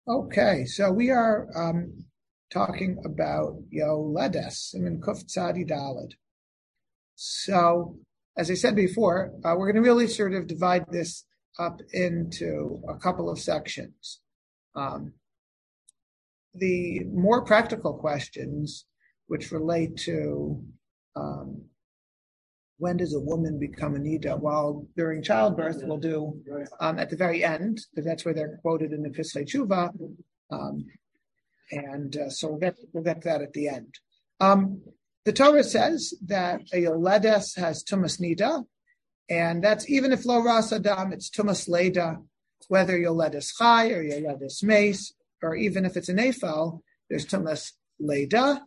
Okay, so we are talking about Yoledes, Siman Kuf Tzadi Daled. So, as I said before, we're going to really sort of divide this up into a couple of sections. The more practical questions, which relate to when does a woman become a nida, while during childbirth, we'll do at the very end, because that's where they're quoted in the Pischei Tshuva, so we'll get to that at the end. The Torah says that a yoledes has tumas nida, and that's even if lo ras adam, it's tumas leda, whether yoledes chai or yoledes meis, or even if it's an ephel, there's tumas leda,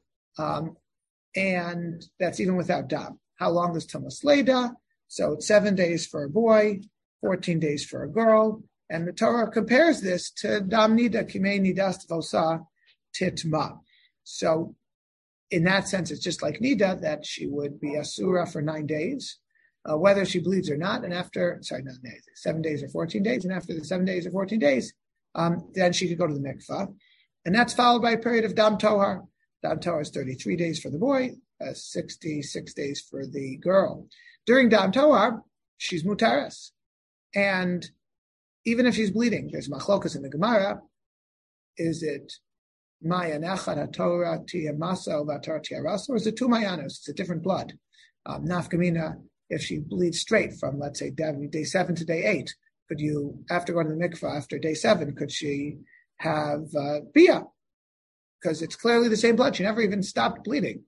and that's even without dam. How long is tumas leda? So it's 7 days for a boy, 14 days for a girl, and the Torah compares this to dam nida, kimei nidas tvosa titma. So in that sense, it's just like nida, that she would be asura for 9 days, whether she bleeds or not, and after, 7 days or 14 days, and after the 7 days or 14 days, then she could go to the mikvah, and that's followed by a period of dam tohar. Dam tohar is 33 days for the boy, 66 days for the girl. During dam tohar, she's mutaris, and even if she's bleeding, there's machlokas in the Gemara. Is it mayan echad haTorah tiyamasa v'atar tiyaras, or is it two mayanos? It's a different blood. Nafkamina, if she bleeds straight from, let's say, day 7 to day 8, could you, after going to the mikvah, after day 7, could she have bia? Because it's clearly the same blood. She never even stopped bleeding.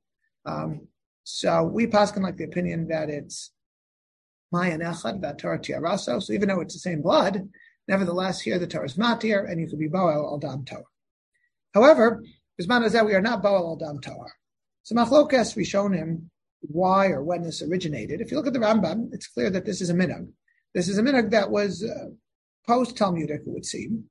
So we paskin like the opinion that it's mayan echad v'atar tiyaraso. So even though it's the same blood, nevertheless, here the Torah is matir, and you could be boel al dam tohar. However, bisman hazeh we are not boel al dam tohar. So machlokas rishonim, why or when this originated. If you look at the Rambam, it's clear that this is a minhag. This is a minhag that was post-Talmudic, it would seem.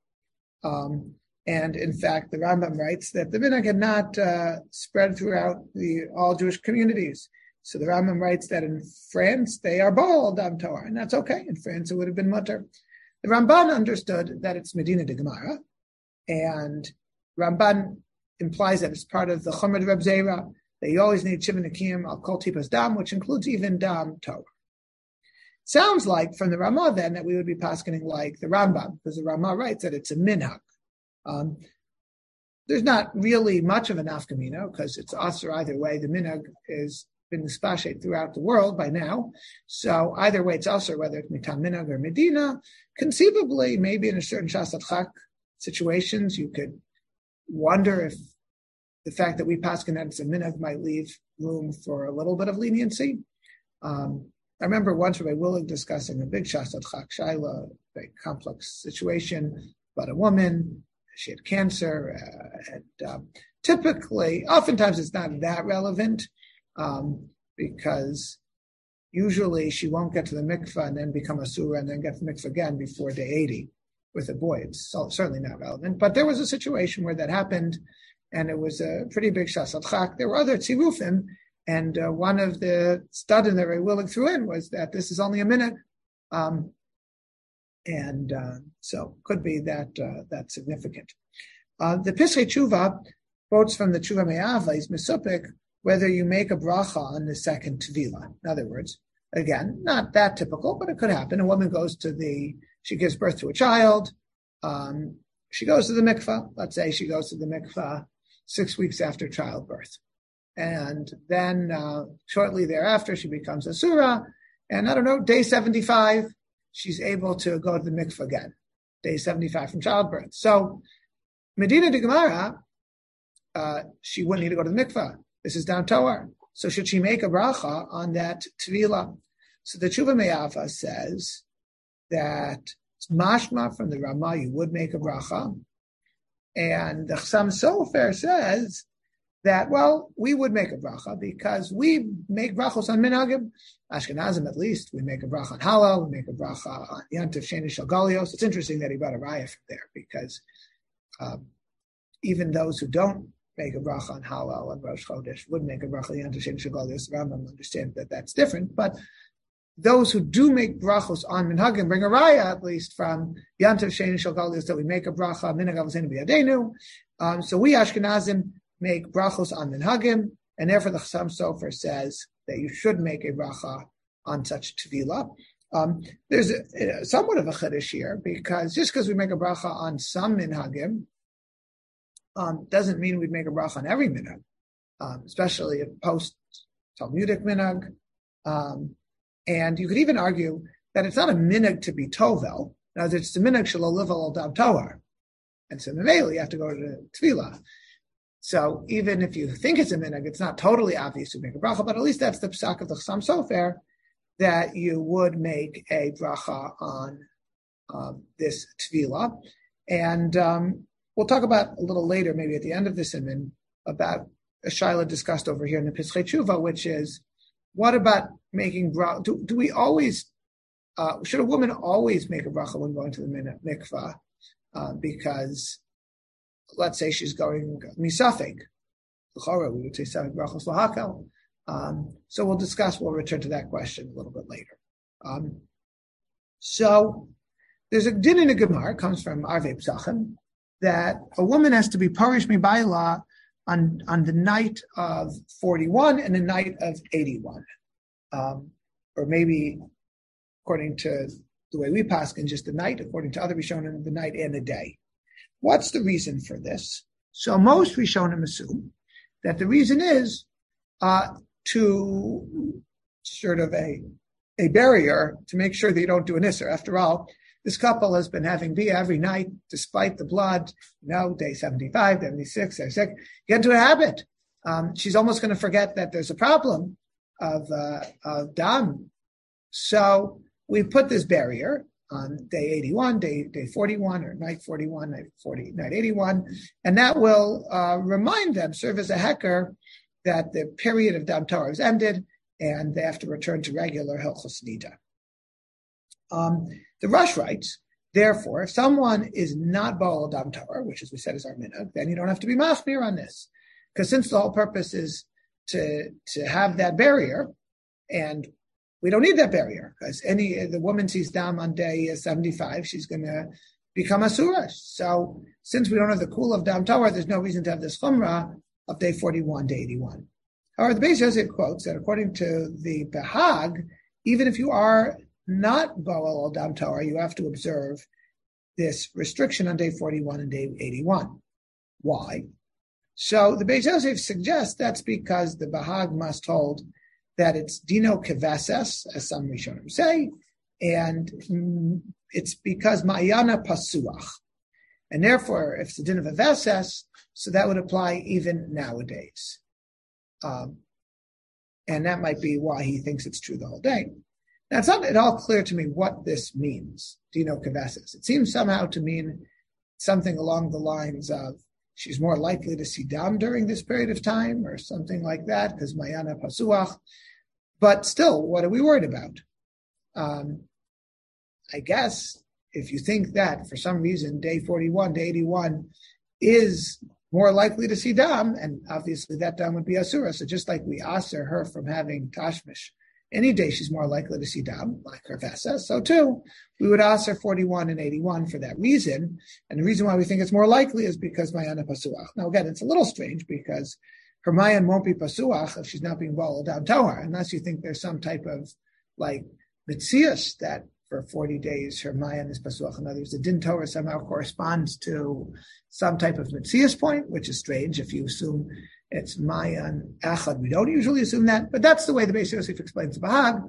And in fact, the Rambam writes that the minhag had not spread throughout all Jewish communities. So the Rambam writes that in France, they are boel al dam tohar, and that's okay. In France, it would have been mutter. The Ramban understood that it's Medina de Gemara, and Ramban implies that it's part of the Chomer de Reb Zera, that you always need Shiva Nekim al Kol Tipas Dam, which includes even Dam Torah. Sounds like from the Ramah then that we would be paskening like the Rambam, because the Ramah writes that it's a minhag. There's not really much of an nafkamina, because it's asr either way. The minhag is been spashed throughout the world by now. So either way, it's asr, whether it's mitam minhag or Medina. Conceivably, maybe in a certain shasat chak situations, you could wonder if the fact that we paskin that it's a minhag might leave room for a little bit of leniency. I remember once Rabbi Willig discussing a big shasat chak shaila, very complex situation, but a woman, she had cancer, and typically, oftentimes it's not that relevant, because usually she won't get to the mikvah and then become a surah and then get to the mikvah again before day 80 with a boy. It's certainly not relevant. But there was a situation where that happened, and it was a pretty big shasat chak. There were other tzirufim, and one of the studim that Ray Willig threw in was that this is only a minute. So could be that that's significant. The Pischei Tshuva quotes from the Tshuva Me'ava is Mesupik, whether you make a bracha on the second tevilah. In other words, again, not that typical, but it could happen. A woman she gives birth to a child, she goes to the mikvah. Let's say she goes to the mikvah 6 weeks after childbirth. And then shortly thereafter, she becomes a surah. And I don't know, day 75, she's able to go to the mikvah again. Day 75 from childbirth. So Medina de Gemara, she wouldn't need to go to the mikvah. This is dam tohar. So should she make a bracha on that tevilah? So the Tshuva Me'ava says that it's mashma from the Ramah, you would make a bracha. And the Chassam Sofer says that, well, we would make a bracha because we make brachos on minhagim. Ashkenazim, at least, we make a bracha on halal, we make a bracha on yantiv sheni shel galios. It's interesting that he brought a raya from there, because even those who don't make a bracha on halal and Rosh Chodesh would make a bracha on yantiv sheni shel galios. The Rambam understands that that's different, but those who do make brachos on minhagim bring a raya, at least from Yantav Shein Shalgalis, that we make a bracha minhag avosenu b'yadeinu. So we Ashkenazim make brachos on minhagim, and therefore the Chassam Sofer says that you should make a bracha on such tevilah. There's somewhat of a chiddush here, because just because we make a bracha on some minhagim doesn't mean we'd make a bracha on every minhag, especially a post-Talmudic minhag. And you could even argue that it's not a minhag to be tovel. Now, it's the minhag shelo livel al dam tohar. And so you have to go to tevilah. So even if you think it's a minhag, it's not totally obvious to make a bracha, but at least that's the psak of the Chassam Sofer, that you would make a bracha on this tevilah. And we'll talk about a little later, maybe at the end of this siman, about a shaila discussed over here in the Pischei Tshuva, which is, what about making bracha? Do we always, should a woman always make a bracha when going to the mikvah? Because let's say she's going misafek, we would say safek brachos lahakel. So we'll return to that question a little bit later. So there's a din in the Gemara, comes from Arvei Psachim, that a woman has to be parish mibayla on the night of 41 and the night of 81. Or maybe, according to the way we paskin, just the night, according to other Rishonim, the night and the day. What's the reason for this? So most Rishonim assume that the reason is to sort of a barrier to make sure that you don't do an isser. After all, this couple has been having bia every night, despite the blood, day 75, 76, 76. Get into a habit. She's almost going to forget that there's a problem of dam. So we put this barrier on day 81, day 41, or night 41, night 81, and that will remind them, serve as a hecker, that the period of dam Torah has ended, and they have to return to regular Hilchos Nida. The Rush writes, therefore, if someone is not Baal Dam Torah, which as we said is our minhag, then you don't have to be machmir on this. Because since the whole purpose is to have that barrier, and we don't need that barrier, because the woman sees Dam on day 75, she's going to become asura. So since we don't have the kula of Dam Torah, there's no reason to have this chumrah of day 41 to 81. However, the Beis Yosef quotes that according to the Bahag, even if you are not Baal Dam Torah, you have to observe this restriction on day 41 and day 81. Why? So the Beis Yosef suggests that's because the Bahag must hold that it's dino keveses, as some Rishonim say, and it's because ma'ayana pasuach. And therefore, if it's a din of a veses, so that would apply even nowadays. And that might be why he thinks it's true the whole day. Now, it's not at all clear to me what this means, dino keveses. It seems somehow to mean something along the lines of she's more likely to see dam during this period of time, or something like that, because ma'ayana pasuach. But still, what are we worried about? I guess if you think that for some reason day 41 to 81 is more likely to see dam, and obviously that dam would be asura. So just like we aser her from having tashmish, any day she's more likely to see dam, like her vesa, so too, we would aser 41 and 81 for that reason. And the reason why we think it's more likely is because Mayana Pasuach. Now again, it's a little strange because her Mayan won't be Pasuach if she's not being Baal Dam Torah, unless you think there's some type of like Mitzias that for 40 days her Mayan is Pasuach. In other words, the Din Torah somehow corresponds to some type of Mitzias point, which is strange if you assume it's Mayan Echad. We don't usually assume that, but that's the way the Beis Yosef explains the Bahag.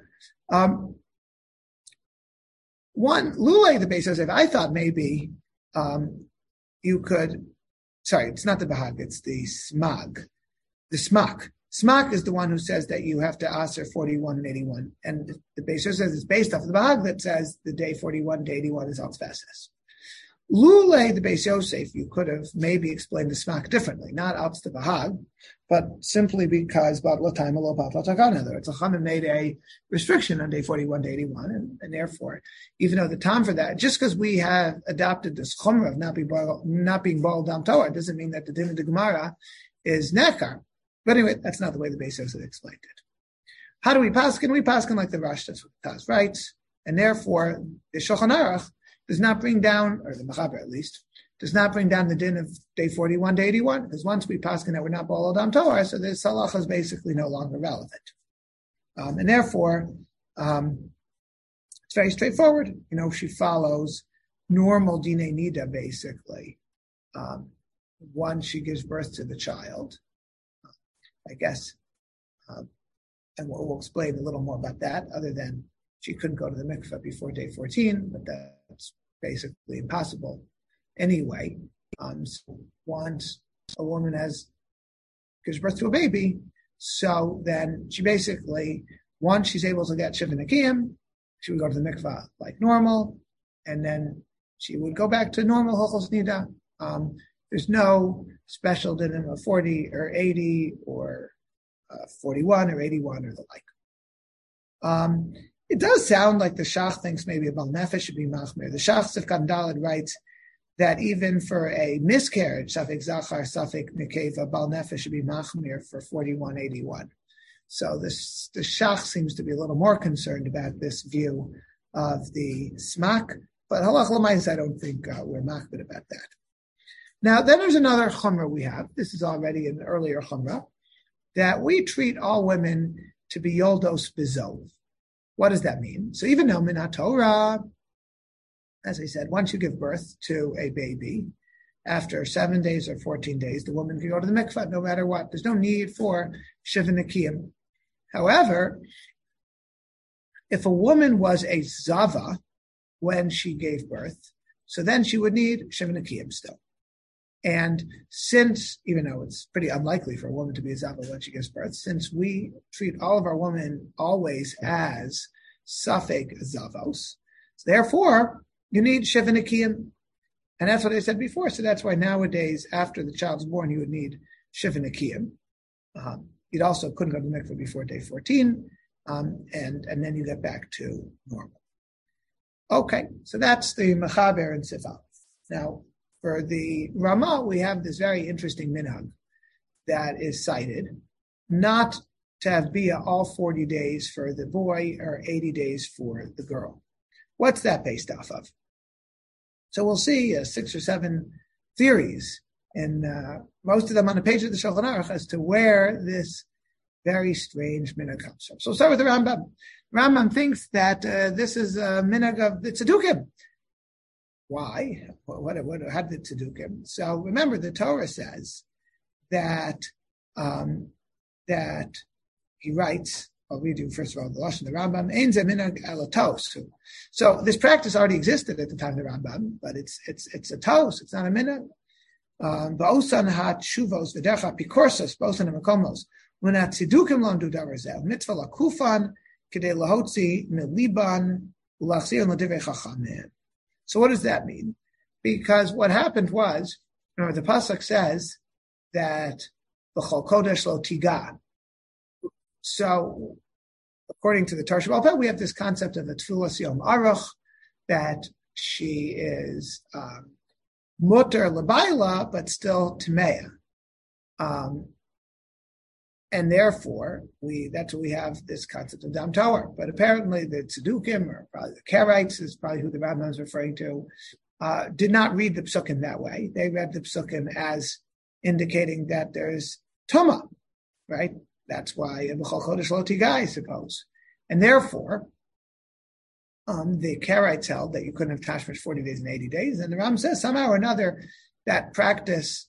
One, Lule, the Beis Yosef, I thought maybe you could, sorry, it's not the Bahag, it's the Smag. The Smak. Smak is the one who says that you have to aser 41 and 81. And the Beis Yosef says it's based off of the Bahag that says the day 41 to 81 is Alts Veses. Lule, the Beis Yosef, you could have maybe explained the Smak differently, not Alts the Bahag, but simply because Batla time alo Batla Takana. In other words, Chachamim made a restriction on day 41 to 81, and therefore, even though the time for that, just because we have adopted this Chumrah of not being Baal Dam Torah, doesn't mean that the Din of the Gemara is Nekar. But anyway, that's not the way the Beis Yosef explained it. How do we paskin? We paskin like the Rosh Taz writes, and therefore the Shulchan Aruch does not bring down, or the Mechaber at least, does not bring down the din of day 41 to 81, because once we paskin that we're not b'ol adam Torah, so this halacha is basically no longer relevant. And therefore, it's very straightforward. She follows normal Dinei Nida, basically. Once she gives birth to the child, I guess, and we'll explain a little more about that, other than she couldn't go to the mikveh before day 14, but that's basically impossible anyway. So once a woman gives birth to a baby, so then she basically, once she's able to get Shiva Nekiyim, she would go to the mikveh like normal, and then she would go back to normal Hilchos Nida. There's no special din of 40 or 80 or 41 or 81 or the like. It does sound like the Shach thinks maybe a Baal Nefesh should be machmir. The Shach Sifkan Daled writes that even for a miscarriage, Safek Zachar, Safek Nekeva, Baal Nefesh should be machmir for 41-81. So the Shach seems to be a little more concerned about this view of the smak, but halach l'mayis, I don't think we're machmir about that. Now, then there's another chumrah we have. This is already an earlier chumrah, that we treat all women to be yoldos bezov. What does that mean? So even though minat Torah, as I said, once you give birth to a baby, after 7 days or 14 days, the woman can go to the mikvah no matter what. There's no need for shiva nekiyim. However, if a woman was a zava when she gave birth, so then she would need shiva nekiyim still. And since, even though it's pretty unlikely for a woman to be a zava when she gives birth, since we treat all of our women always as safek zavos, so therefore you need shiva nekiyim. And that's what I said before. So that's why nowadays, after the child's born, you would need shiva nekiyim. You'd also couldn't go to the mikveh before day 14, and then you get back to normal. Okay, so that's the Mechaber and Sif Aleph. Now, for the Ramah, we have this very interesting minhag that is cited, not to have bia all 40 days for the boy or 80 days for the girl. What's that based off of? So we'll see 6 or 7 theories, and most of them on the page of the Shulchan Aruch as to where this very strange minhag comes from. So we'll start with the Rambam. Rambam thinks that this is a minhag of the Tzedukim. Why? How did the Tzedukim? So remember, the Torah says that that he writes. I'll read you first of all the Lashon, the Rambam. Ein ze minhag elatos. So this practice already existed at the time of the Rambam, but it's a tos. It's not a minhag. Ba'osan ha'tshuvos v'derech ha'pikorsos ba'osan ha'makomos when ha'tzedukim lamdu davar zeh mitzvah lakufan kedei lahotzi miliban ulachzir l'divrei chachamim. So what does that mean? Because what happened was, the pasuk says that b'chol kodesh lo tiga. So, according to the Torah Sheba'al Peh, we have this concept of a tefillas yom aruch, that she is muter l'bayla, but still tameya. And therefore, that's what we have this concept of Dam Torah. But apparently the Tzedukim, or probably the Karaites, is probably who the Rambam is referring to, did not read the Psukim that way. They read the Psukim as indicating that there's Tumah, right? That's why B'chol Chodesh Lo Tiga, I suppose. And therefore, the Karaites held that you couldn't have tashmish 40 days and 80 days. And the Rambam says somehow or another that practice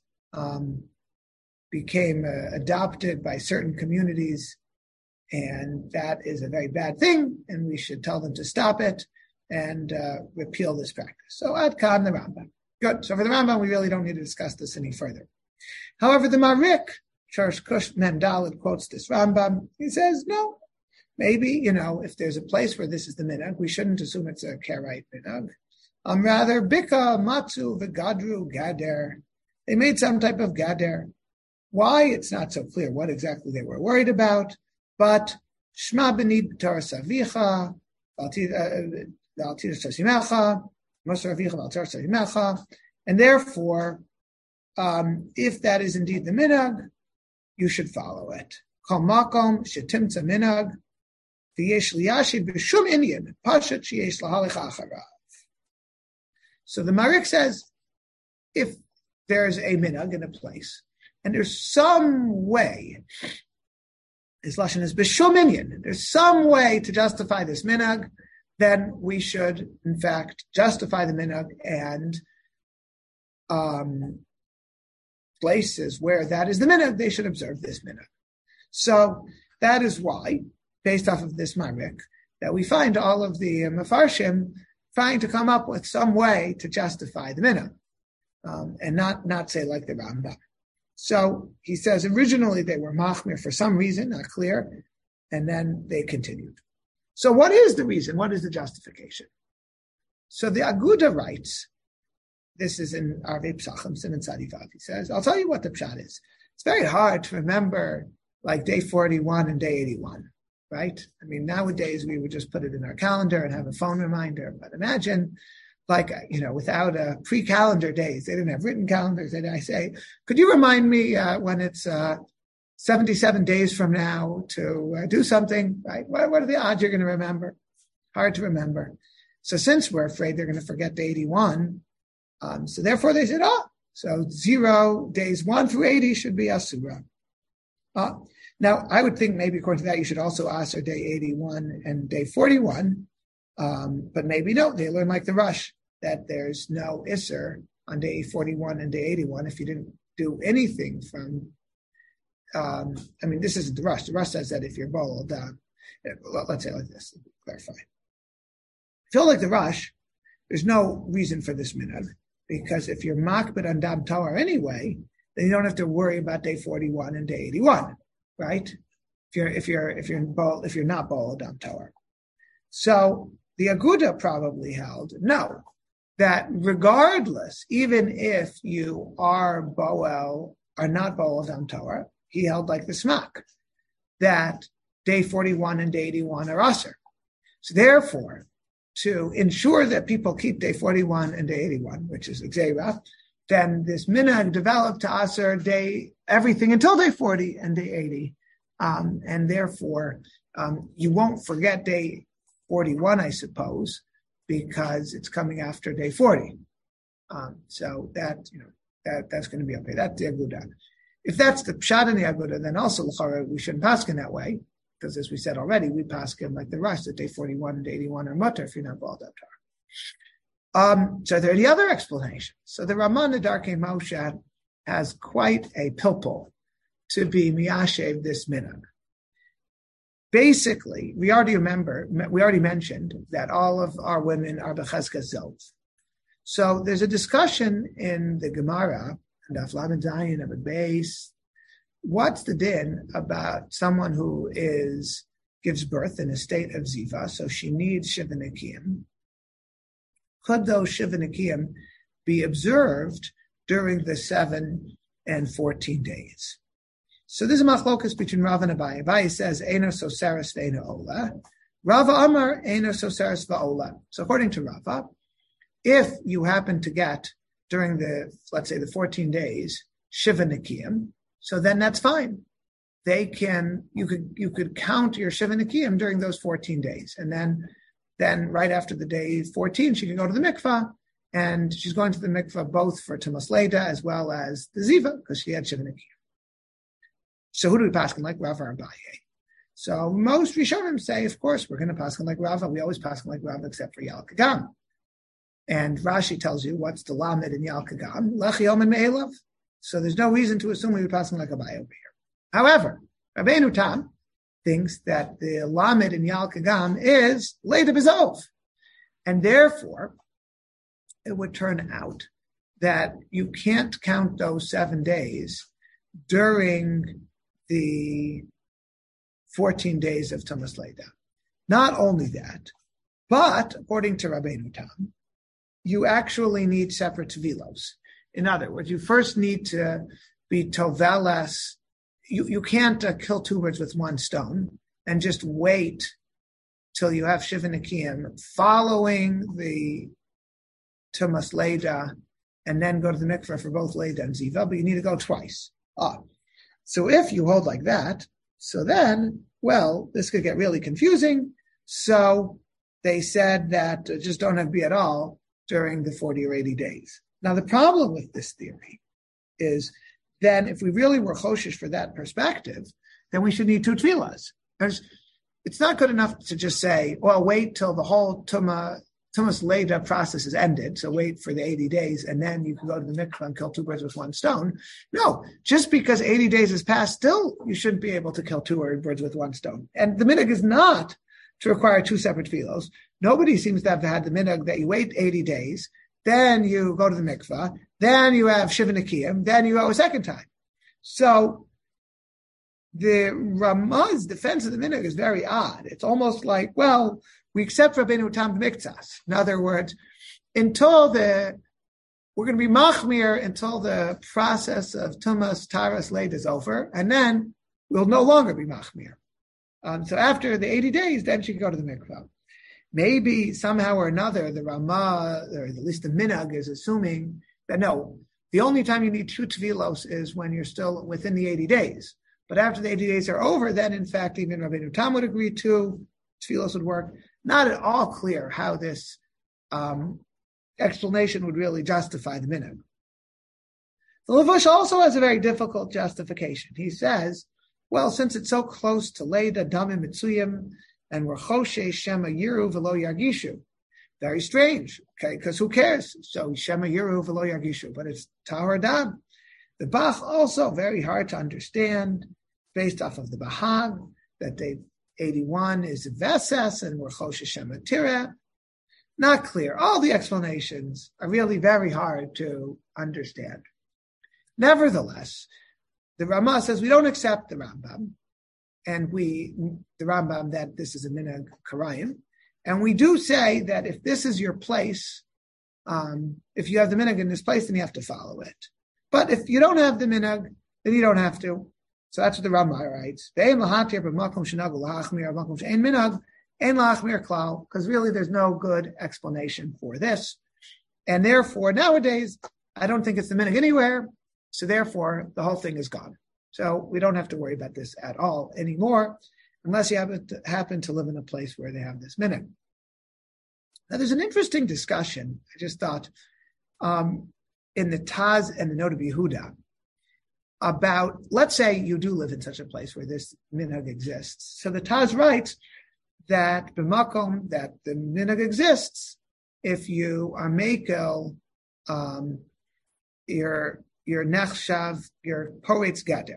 became adopted by certain communities, and that is a very bad thing, and we should tell them to stop it and repeal this practice. So Ad Kan, the Rambam. Good. So for the Rambam, we really don't need to discuss this any further. However, the Marik, Charles Kush Mendalid, quotes this Rambam. He says, no, maybe, if there's a place where this is the minhag, we shouldn't assume it's a Karaite minhag. Rather, Bika, Matzu, V'gadru, Gader. They made some type of Gader. Why? It's not so clear what exactly they were worried about, but Shema b'nid b'torah savicha, v'altira shasimecha, Mosar avicha v'altira shasimecha, and therefore, if that is indeed the minhag, you should follow it. Kol makom shetimtza minhag v'yesh liyashid b'shum inyan pashat sheyesh lahalech acharav. So the Marik says, if there's a minhag in a place, and there's some way, his lashon is b'shum inyan, there's some way to justify this minhag, then we should, in fact, justify the minhag, and places where that is the minhag, they should observe this minhag. So that is why, based off of this Marik, that we find all of the Mefarshim trying to come up with some way to justify the minhag, and not say like the Rambam. So he says originally they were machmir for some reason, not clear, and then they continued. So what is the reason? What is the justification? So the Aguda writes, this is in Arvei Psachim, Siman Tzadivav, he says, I'll tell you what the pshat is. It's very hard to remember like day 41 and day 81, right? I mean, nowadays we would just put it in our calendar and have a phone reminder, but imagine like, without pre-calendar days, they didn't have written calendars, and I say, could you remind me when it's 77 days from now to do something, right? What are the odds you're going to remember? Hard to remember. So since we're afraid they're going to forget day 81, so therefore they said, so 0 days 1 through 80 should be Asura. Now, I would think maybe according to that, you should also Asur day 81 and day 41, but maybe no, they learn like the Rush, that there's no Isser on day 41 and day 81 if you didn't do anything from this isn't the Rush. The Rush says that if you're bowled, let's say like this, clarify. If you're like the Rush, there's no reason for this minhag, because if you're makbid on Dam Torah anyway, then you don't have to worry about day 41 and day 81, right? If you're not bowled Dam Torah. So the Aguda probably held no, that regardless, even if you are not bowled Dam Torah, he held like the Smak, that day 41 and day 81 are Asr. So therefore, to ensure that people keep day 41 and day 81, which is Xerah, then this minhag developed to Asr everything until day 40 and day 80. And therefore, you won't forget day 41, I suppose, because it's coming after day 40. So that's going to be okay. That's the Aguda. If that's the pshat in the Aguda, then also we shouldn't paskin that way, because as we said already, we paskin like the rest that day 41 and day 81 are mutter if you're not bald up Torah. So there are the other explanations. So the Raman Darkei Moshe has quite a pilpul to be miyashev this minhag. Basically, we already mentioned that all of our women are bechezkas zov. So there's a discussion in the Gemara, and Aflam Dayan of a base. What's the din about someone who gives birth in a state of ziva, so she needs shiva nekiyim? Could those shiva nekiyim be observed during the 7 and 14 days? So this is a machlokas between Rav and Abaye. Abaye says, Eino soseres ve'eino ola. Rava Amar, Eino soseres va'ola. So according to Rava, if you happen to get during let's say the 14 days, shiva nekiyim, so then that's fine. You could count your shiva nekiyim during those 14 days. And then right after the day 14, she can go to the mikvah, and she's going to the mikvah both for Tumas Leda as well as the Ziva, because she had shiva nekiyim. So who do we paskin like, Rava or Abaye? So most Rishonim say, of course, we're going to paskin like Rava. We always paskin like Rava except for Yal Kagam. And Rashi tells you what's the lamed in Yal Kagam, Lech Yom and Me'elav. So there's no reason to assume we would paskin like Abaye over here. However, Rabbeinu Tam thinks that the lamed in Yal Kagam is Leda B'Zov. And therefore, it would turn out that you can't count those 7 days during the 14 days of Tumas Leda. Not only that, but according to Rabbeinu Tam, you actually need separate tevilos. In other words, you first need to be tovelas. You can't kill 2 birds with 1 stone and just wait till you have shiva nekiyim following the Tumas Leda and then go to the mikveh for both Leda and Ziva, but you need to go twice. So if you hold like that, So then, well, this could get really confusing. So they said that just don't have B at all during the 40 or 80 days. Now, the problem with this theory is then if we really were choshish for that perspective, then we should need two tefillas. It's not good enough to just say, well, wait till the whole Tumas Leda process is ended, so wait for the 80 days, and then you can go to the mikvah and kill two birds with one stone. No, just because 80 days has passed, still you shouldn't be able to kill two birds with one stone. And the minhag is not to require two separate tefillos. Nobody seems to have had the minhag that you wait 80 days, then you go to the mikvah, then you have Shiva Nekiyim, then you go a second time. So the Ramah's defense of the minhag is very odd. It's almost like, well, we accept Rabbeinu Tam Miktsas. In other words, we're going to be machmir until the process of Tumas Taras Leid is over, and then we'll no longer be machmir. So after the 80 days, then she can go to the mikvah. Maybe somehow or another, the Ramah, or at least the minhag, is assuming that no, the only time you need two tevilos is when you're still within the 80 days. But after the 80 days are over, then in fact, even Rabbeinu Tam would agree to tevilos would work. Not at all clear how this explanation would really justify the minhag. The Levush also has a very difficult justification. He says, well, since it's so close to Leida, Damim, Mitzuyim, and we're Choshe, Shema, Yiru, Velo Yargishu. Very strange, okay, because who cares? So Shema, Yiru, Velo Yargishu, but it's Tahor Dam. The Bach also very hard to understand, based off of the Bahag, that 81 is Veses, and we're Choshe, Shema, Tireh. Not clear. All the explanations are really very hard to understand. Nevertheless, the Ramah says we don't accept the Rambam, and the Rambam that this is a minhag karayim, and we do say that if this is your place, if you have the minhag in this place, then you have to follow it. But if you don't have the minhag, then you don't have to. So that's what the Ramah writes. Because really there's no good explanation for this. And therefore, nowadays, I don't think it's the minhag anywhere. So therefore, the whole thing is gone. So we don't have to worry about this at all anymore, unless you happen to live in a place where they have this minhag. Now, there's an interesting discussion, I just thought, in the Taz and the Noda B'Yehuda, about, let's say you do live in such a place where this minhag exists. So the Taz writes that b'makom, that the minhag exists, if you are mekel, your nechshav, your poet's gader.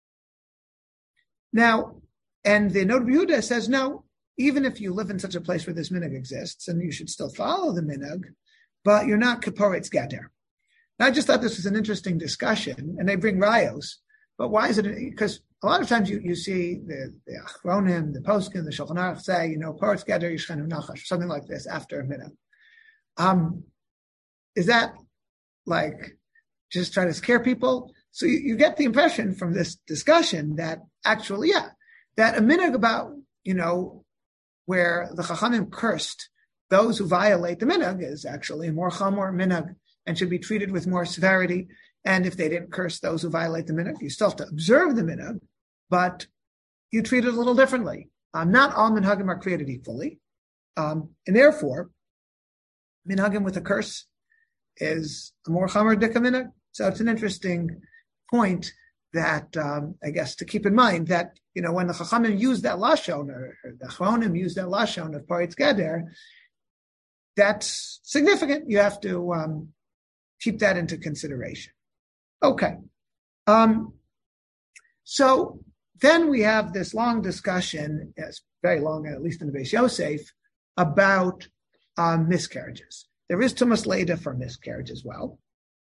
Now, and the Noda B'Yehuda says, no, even if you live in such a place where this minhag exists, and you should still follow the minhag, but you're not kaporetz gader. Now, I just thought this was an interesting discussion, and they bring rayos, but why is it? Because a lot of times you see the Achronim, the Poskim, the Shulchan Aruch say, poretz gader yishchenu nachash, something like this after a minhag. Is that like just trying to scare people? So you get the impression from this discussion that actually, that a minhag about, where the Chachamim cursed those who violate the minhag is actually a more chamor minhag and should be treated with more severity. And if they didn't curse those who violate the minhag, you still have to observe the minhag, but you treat it a little differently. Not all minhagim are created equally. And therefore, minhagim with a curse is a more chamor dika minhag. So it's an interesting point that I guess to keep in mind that when the Chachamim use that lashon, or the Achronim use that lashon of poretz gader, that's significant. You have to keep that into consideration. Okay. So then we have this long discussion, it's very long, at least in the Beis Yosef, about miscarriages. There is Tumas Leda for miscarriage as well.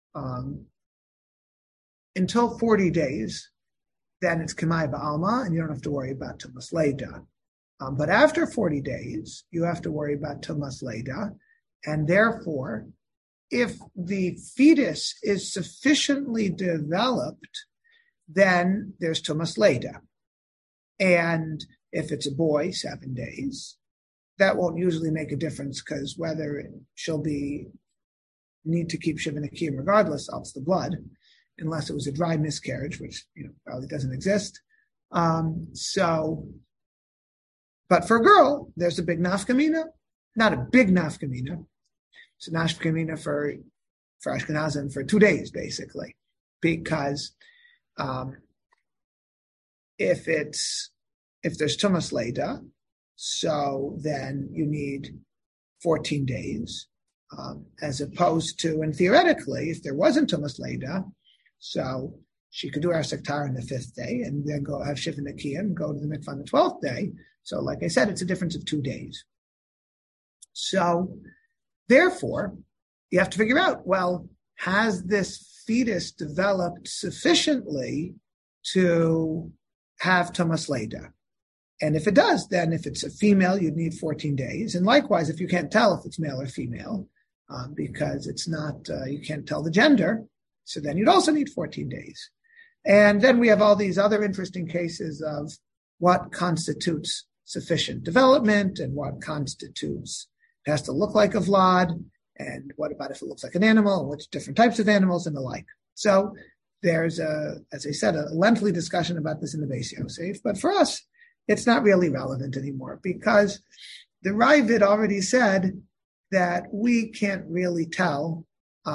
Until 40 days, then it's K'mai Ba'alma, and you don't have to worry about Tumas Leda. But after 40 days, you have to worry about Tumas Leda, and therefore, if the fetus is sufficiently developed, then there's Tumas Leda. And if it's a boy, 7 days, that won't usually make a difference because whether she'll need to keep Shiva Nekiyim regardless, else the blood, unless it was a dry miscarriage, which probably doesn't exist. But for a girl, there's a big nafkamina, not a big nafkamina. It's a nafkamina for Ashkenazim for 2 days, basically, because if there's Tumas Leda, so then you need 14 days, as opposed to, and theoretically, if there wasn't Tumas Leda, so she could do her sektar on the 5th day and then go have Shiva Nakia and go to the mikvah on the 12th day. So like I said, it's a difference of 2 days. So therefore, you have to figure out, well, has this fetus developed sufficiently to have Tumas Leda? And if it does, then if it's a female, you'd need 14 days. And likewise, if you can't tell if it's male or female, because it's not, you can't tell the gender, so then you'd also need 14 days. And then we have all these other interesting cases of what constitutes sufficient development and what constitutes, it has to look like a vlad, and what about if it looks like an animal, and which different types of animals and the like. So there's as I said, a lengthy discussion about this in the Beis Yosef, but for us, it's not really relevant anymore because the Ravid already said that we can't really tell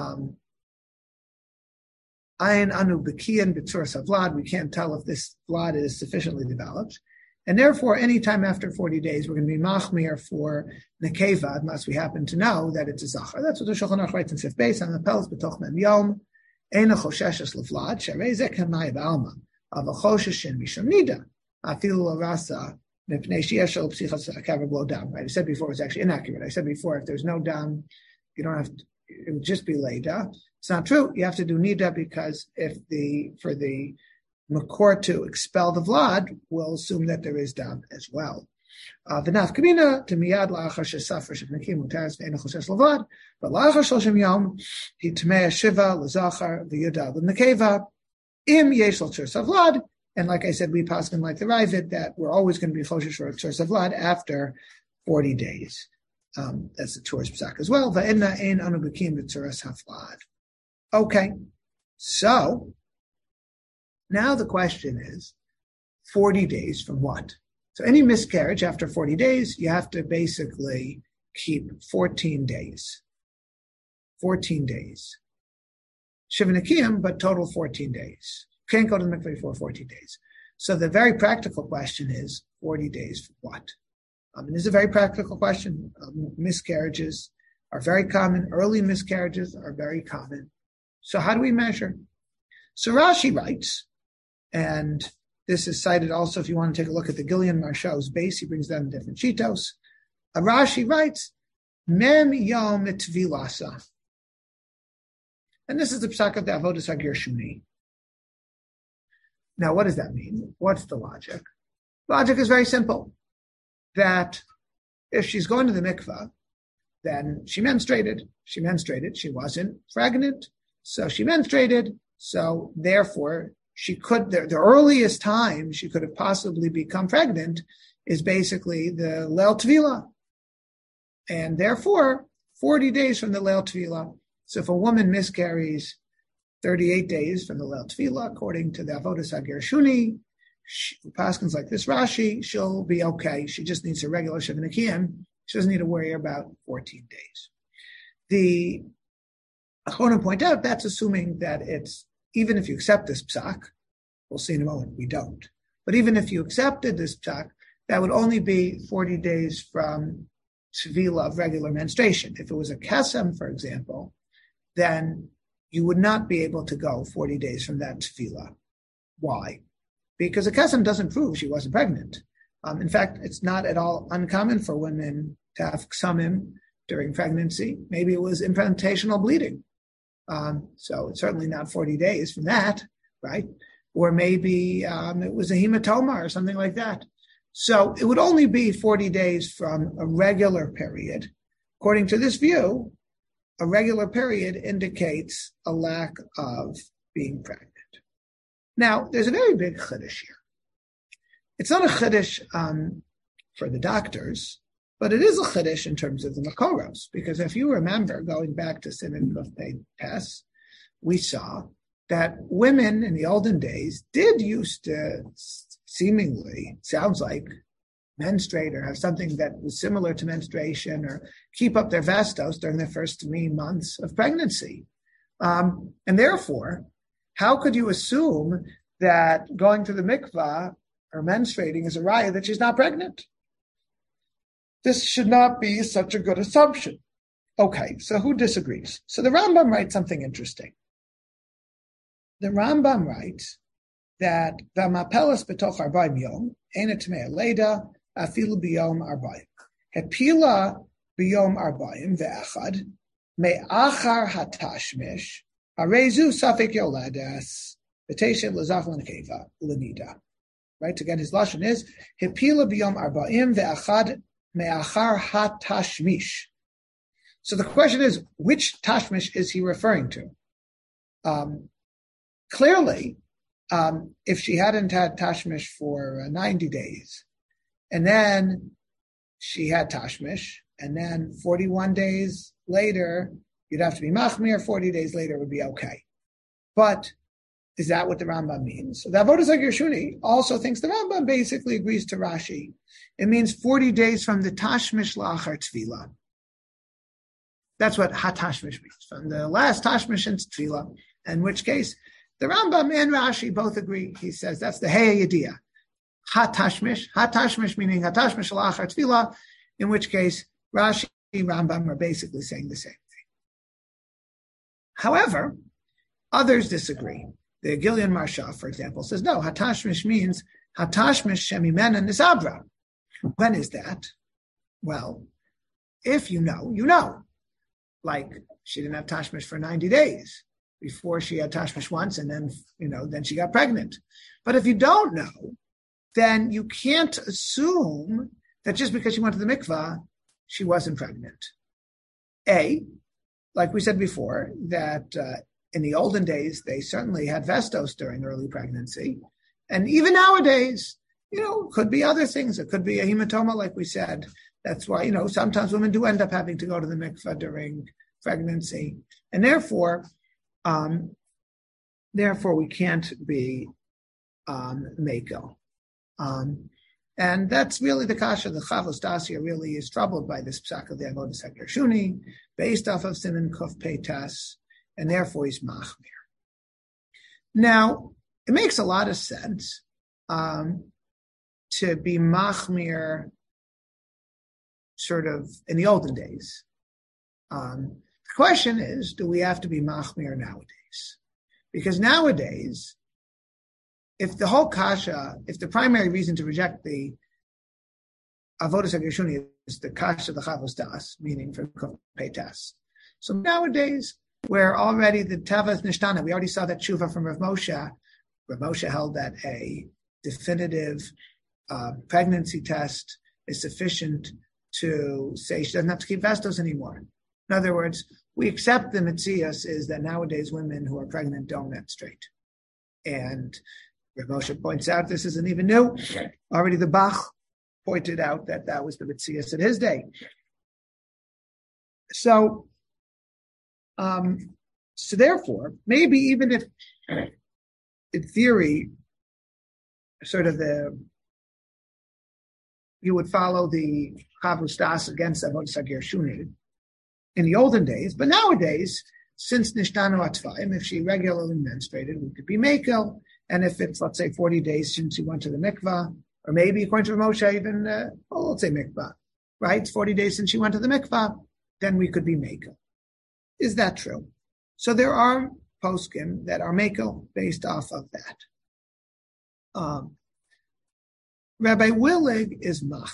Ayin anu bekiyan b'tzuras havlad. We can't tell if this vlad is sufficiently developed, and therefore, any time after 40 days, we're going to be machmir for nekeva unless we happen to know that it's a zachar. That's what the Shulchan Aruch writes in Sif Beis on the Pels b'toch mem yom eina chosheshes levlad sharei zeh k'may b'alma avachoshes misham nida afilu rasa mipnei sheyesh psichas hakaver below dam. Right? I said before it was actually inaccurate. I said before if there's no dam, you don't have to. It would just be leda. It's not true. You have to do nida because for the makor to expel the vlad, we'll assume that there is dam as well. V'naf kamina to miyad la'achar shesafar shebnekim mutaris ve'ena choshes lavad, but la'achar shloshim yom he tmei shiva l'zachar v'yudad l'nekeva im yesh l'tzuras havlad. And like I said, we paskin like the Ravid that we're always going to be choshesh for tzuras havlad after 40 days. That's the Torah's psak as well. Va'enna ein anu bekim b'tzuras havlad. Okay, so now the question is 40 days from what? So any miscarriage after 40 days, you have to basically keep 14 days. 14 days. Shiva Nekiyim, but total 14 days. Can't go to the mikveh for 14 days. So the very practical question is 40 days for what? And this is a very practical question. Miscarriages are very common. Early miscarriages are very common. So how do we measure? So Rashi writes, and this is cited also if you want to take a look at the Gillian Marshal's base, he brings down different shitos. Rashi writes, Mem yom tvilasa. And this is the psak of the Avodas HaGershuni. Now, what does that mean? What's the logic? Logic is very simple. That if she's going to the mikvah, then she menstruated. She wasn't pregnant. So she menstruated, so therefore she could, the earliest time she could have possibly become pregnant is basically the Leil Tvila. And therefore, 40 days from the Leil Tvila. So if a woman miscarries 38 days from the Leil Tvila, according to the Avodas HaGershuni, Paskins like this Rashi, she'll be okay. She just needs a regular Shiva Nekiyim. She doesn't need to worry about 14 days. The Achronim point out that's assuming that it's, even if you accept this psak, we'll see in a moment, we don't. But even if you accepted this psak, that would only be 40 days from tvila of regular menstruation. If it was a kesem, for example, then you would not be able to go 40 days from that tvila. Why? Because a kesem doesn't prove she wasn't pregnant. In fact, it's not at all uncommon for women to have ksamim during pregnancy. Maybe it was implantational bleeding. So it's certainly not 40 days from that, right? Or maybe it was a hematoma or something like that. So it would only be 40 days from a regular period. According to this view, a regular period indicates a lack of being pregnant. Now, there's a very big chiddush here. It's not a chiddush for the doctors, but it is a chiddush in terms of the makoros, because if you remember, going back to Siman Kuf Pei Tes, we saw that women in the olden days did used to seemingly sounds like menstruate or have something that was similar to menstruation or keep up their vestos during the first 3 months of pregnancy. And therefore, how could you assume that going to the mikvah or menstruating is a raya that she's not pregnant? This should not be such a good assumption. Okay, so who disagrees? So the Rambam writes something interesting. The Rambam writes that v'mapelas betoch 40 yom eina tmei leda afilu biyom 40. Hepila biyom 40 ve'achad me'achar hatashmish harezu safek yoledas v'teshet l'zachlan keva l'nida. Right? Again, his lashon is hepila biyom 40 ve'achad me'achar hatashmish. So the question is, which tashmish is he referring to? Clearly, if she hadn't had tashmish for 90 days, and then she had tashmish, and then 41 days later, you'd have to be machmir, 40 days later would be okay. But is that what the Rambam means? So the Avodas HaGershuni also thinks the Rambam basically agrees to Rashi. It means 40 days from the tashmish la'achar tefillah. That's what hatashmish means, from the last tashmish into tefillah, in which case the Rambam and Rashi both agree. He says that's the hey idea. Hatashmish meaning hatashmish la'achar tefillah, in which case Rashi and Rambam are basically saying the same thing. However, others disagree. The Gilyon Marsha, for example, says no, hatashmish means hatashmish shemimena nisabra. When is that? Well, if you know, you know. Like she didn't have tashmish for 90 days before she had tashmish once, and then then she got pregnant. But if you don't know, then you can't assume that just because she went to the mikvah, she wasn't pregnant. Like we said before, that in the olden days they certainly had vestos during early pregnancy, and even nowadays, could be other things. It could be a hematoma, like we said. That's why, sometimes women do end up having to go to the mikvah during pregnancy. And therefore we can't be meko. And that's really the kasha. The Chavos Dasia really is troubled by this psak of the Avodas HaGershuni, based off of Siman Kuf Peitas, and therefore he's machmir. Now, it makes a lot of sense to be machmir sort of in the olden days. The question is, do we have to be machmir nowadays? Because nowadays, if the whole kasha, if the primary reason to reject the Avodas HaGershuni is the kasha, the Chavos Das, meaning from Peitas. So nowadays, where already the Tavas Nishtana, we already saw that tshuva from Rav Moshe. Rav Moshe held that a definitive pregnancy test is sufficient to say she doesn't have to keep vestos anymore. In other words, we accept the mitzias is that nowadays women who are pregnant don't menstruate. And Rav Moshe points out this isn't even new. Already the Bach pointed out that was the mitzias in his day. So therefore, maybe even if, in theory, sort of you would follow the Chavos Das against Avodas HaGershuni in the olden days, but nowadays, since Nishtanu Atvaim, if she regularly menstruated, we could be Mekel, and if it's, let's say, 40 days since she went to the mikvah, or maybe according to Moshe, even, let's say mikvah, right? 40 days since she went to the mikvah, then we could be Mekel. Is that true? So there are poskim that are Mekel based off of that. Rabbi Willig is machmir.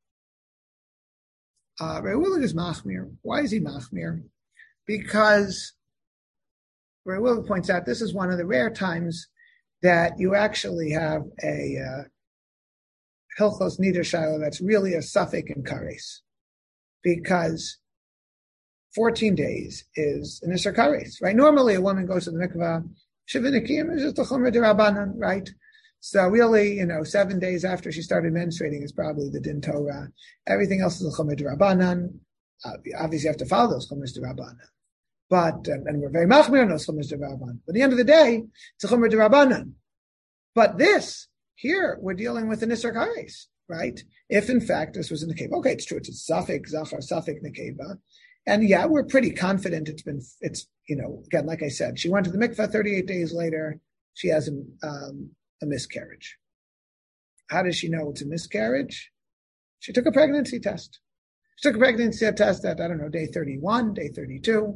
Rabbi Willig is machmir. Why is he machmir? Because Rabbi Willig points out this is one of the rare times that you actually have a Hilchos Nidar Shaila that's really a suffix in kares, because 14 days is an Isser Kares, right? Normally a woman goes to the mikvah, Shivinikim is just a Chumrah D'Rabbanan, right? So really, 7 days after she started menstruating is probably the Din Torah. Everything else is a Chumrah D'Rabbanan. Obviously you have to follow those Chumrah D'Rabbanan. But, and we're very machmir on those Chumrah D'Rabbanan. But at the end of the day, it's a Chumrah D'Rabbanan. But this, Here, we're dealing with an Isser Kares, right? If, in fact, this was in the cave. Okay, it's true. It's a Safek, Zachar, Safek, Nekeva. And yeah, we're pretty confident again, like I said, she went to the mikveh 38 days later. She has a miscarriage. How does she know it's a miscarriage? She took a pregnancy test. She took a pregnancy test at, day 31, day 32.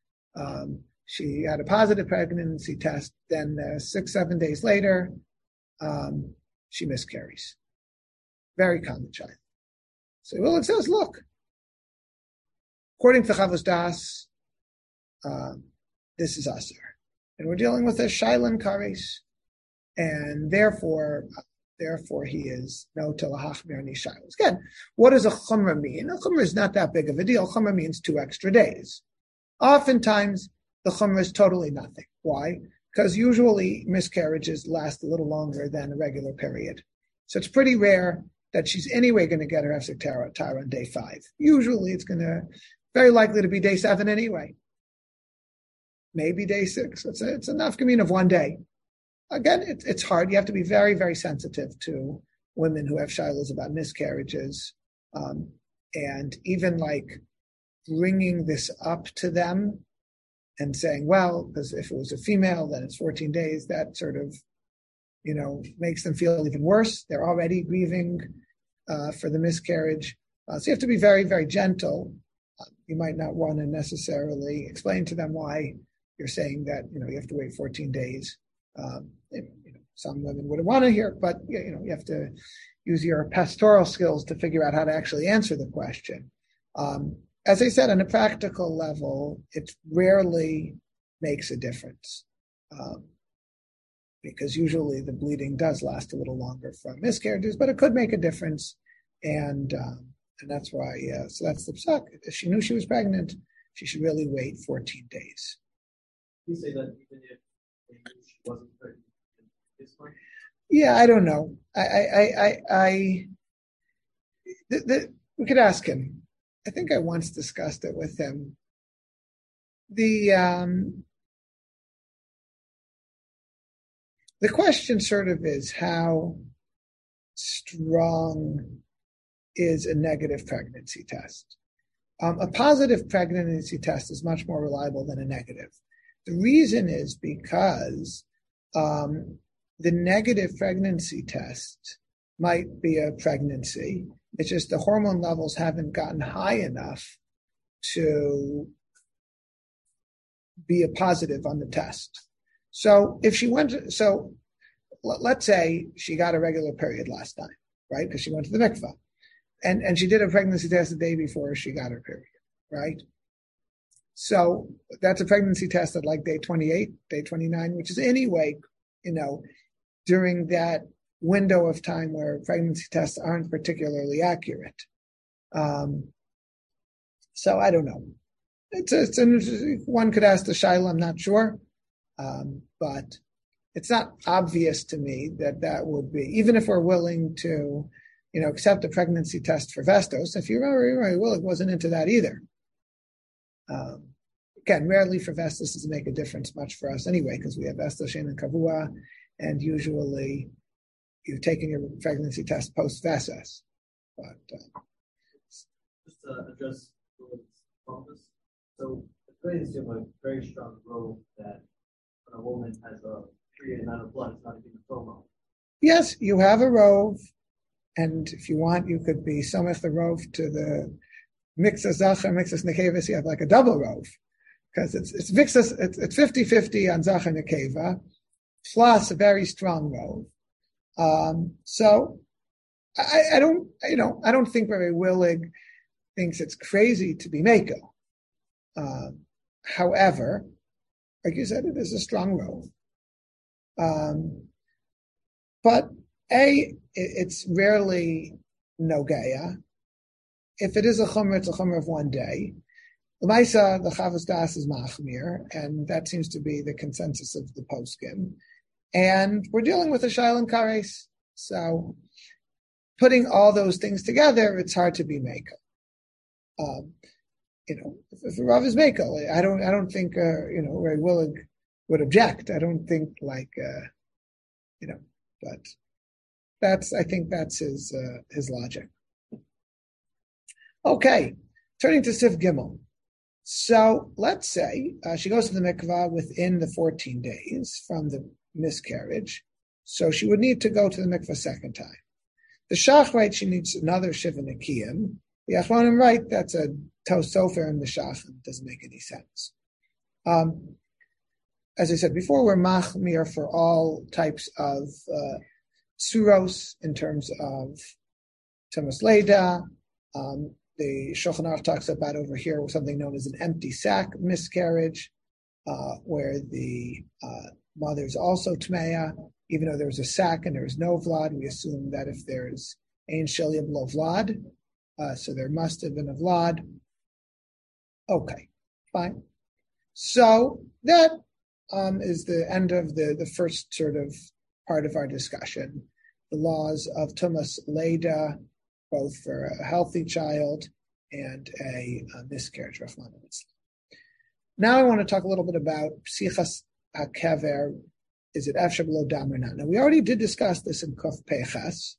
She had a positive pregnancy test. Then 6-7 days later, she miscarries. Very common child. So, well, it says, look, according to Chavos Das, this is Asr. And we're dealing with a Shailan Kares. And therefore he is no Telahachmir ni Shailas. Again, what does a Chumrah mean? A Chumrah is not that big of a deal. Chumrah means 2 extra days. Oftentimes, the Chumrah is totally nothing. Why? Because usually miscarriages last a little longer than a regular period. So it's pretty rare that she's anyway going to get her Hefsek Tara on day 5. Usually it's very likely to be day 7 anyway. Maybe day 6. It's a nafkamin of 1 day. Again, it's hard. You have to be very, very sensitive to women who have shilas about miscarriages. And even like bringing this up to them and saying, well, because if it was a female, then it's 14 days, that sort of, makes them feel even worse. They're already grieving for the miscarriage. So you have to be very, very gentle. You might not want to necessarily explain to them why you're saying that, you have to wait 14 days. Some women wouldn't want to hear it, but, you have to use your pastoral skills to figure out how to actually answer the question. As I said, on a practical level, it rarely makes a difference. Because usually the bleeding does last a little longer from miscarriages, but it could make a difference. And that's why, so that's the psak. If she knew she was pregnant, she should really wait 14 days. You say that even if they knew she wasn't pregnant at this point? Yeah, I don't know. We could ask him. I think I once discussed it with him. The question sort of is, how strong is a negative pregnancy test? A positive pregnancy test is much more reliable than a negative. The reason is because the negative pregnancy test might be a pregnancy. It's just the hormone levels haven't gotten high enough to be a positive on the test. So let's say she got a regular period last time, right? Because she went to the mikvah. And she did a pregnancy test the day before she got her period, right? So that's a pregnancy test at like day 28, day 29, which is anyway, during that window of time where pregnancy tests aren't particularly accurate. So I don't know. One could ask the Shaila, I'm not sure. But it's not obvious to me that would be, even if we're willing to, accept a pregnancy test for Vestos. If you remember, Willig wasn't into that either. Again, rarely for Vestos does it make a difference much for us anyway, because we have Vestos, Shen, and Kavua, and usually you've taken your pregnancy test post-Vestos. But just to address Willig's promise, so the Koreans have a very strong role that when a woman has a period amount of blood, it's not even a promo. Yes, you have a rove, and if you want, you could be someth the rove to the mixas zachar, mixas nekevis. You have like a double rove, because it's mixas. It's 50-50 on zachar nekeva, plus a very strong rove. So I don't think Rabbi Willig thinks it's crazy to be mako. However, like you said, it is a strong rove. But it's rarely nogaya. If it is a chumrah, it's a chumrah of 1 day. L'maisa, the Chavos Das is machmir, and that seems to be the consensus of the poskim. And we're dealing with a shailan kares. So putting all those things together, it's hard to be meko. If the Rav is meko, I don't think Ray Willig would object. I don't think but I think that's his logic. Okay, turning to Sif Gimel. So let's say she goes to the mikvah within the 14 days from the miscarriage. So she would need to go to the mikvah second time. The Shach writes she needs another Shiva Nikiyim. The Achronim write that's a Tosofer in the Shach. It doesn't make any sense. As I said before, we're machmir for all types of suros in terms of Tumas Leda. The Shulchan Aruch talks about over here something known as an empty sac miscarriage, where the mother is also tmeya, even though there's a sac and there's no vlad. We assume that if there's ein shelia below vlad, so there must have been a vlad. Okay, fine. So that is the end of the first sort of part of our discussion. The laws of Tumas Leda, both for a healthy child and a miscarriage. Now I want to talk a little bit about Psichas HaKever. Is it Efshar B'lo Dam or not? Now we already did discuss this in Kuf Peches,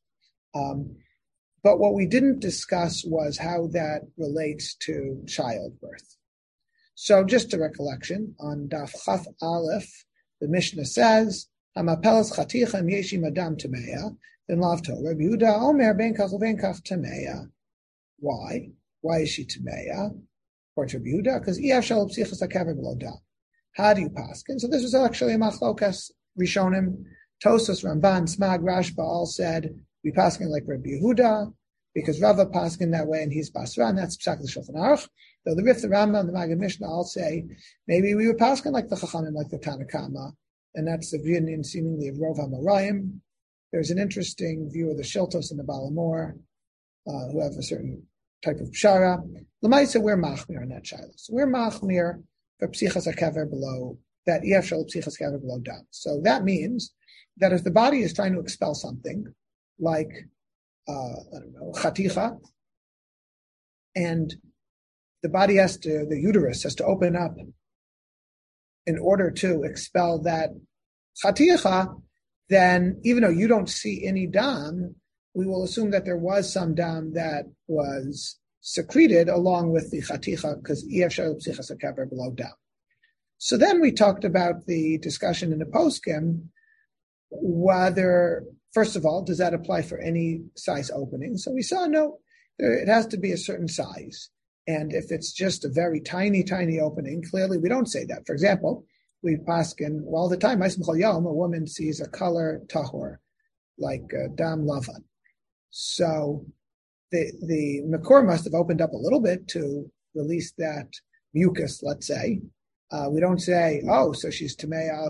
but what we didn't discuss was how that relates to childbirth. So just a recollection, on Daf Chaf Aleph, the Mishnah says, Hamapelas Chaticha Yeshim Adam Tameya, then Lav Torah, Yehuda Omer Ben Kach Ben Kach Tameya. Why? Why is she Tameya? According to Yehuda, because Ef Shalom Psichas HaKever B'lo Dam. How do you paskin? So this was actually a machlokas Rishonim, Tosas, Ramban, Smag, Rashba all said, we paskin like Rabbi Yehuda, because Rava paskin that way and he's Basran, that's Psak the Shulchan Aruch. Though the Rif, the Rambam, the Maggid Mishnah all say, maybe we were paskin like the Chachamim, like the Tanakama, and that's the opinion seemingly of Rov HaMorayim. There's an interesting view of the Shiltos and the Balamor, who have a certain type of pshara. L'maisa, we're machmir on that shiloh. So we're machmir for psichas hakever below, that ef shel psichas hakever below dam. So that means that if the body is trying to expel something, like, chaticha, and the uterus has to open up in order to expel that chaticha, then even though you don't see any dam, we will assume that there was some dam that was secreted along with the chaticha, because ef shel psichas hakever below dam. So then we talked about the discussion in the poskim, whether, first of all, does that apply for any size opening? So we saw, no, it has to be a certain size. And if it's just a very tiny, tiny opening, clearly we don't say that. For example, we paskin all the time, a woman sees a color tahor, like dam lavan. So the makor must have opened up a little bit to release that mucus, let's say. We don't say, oh, so she's tamei,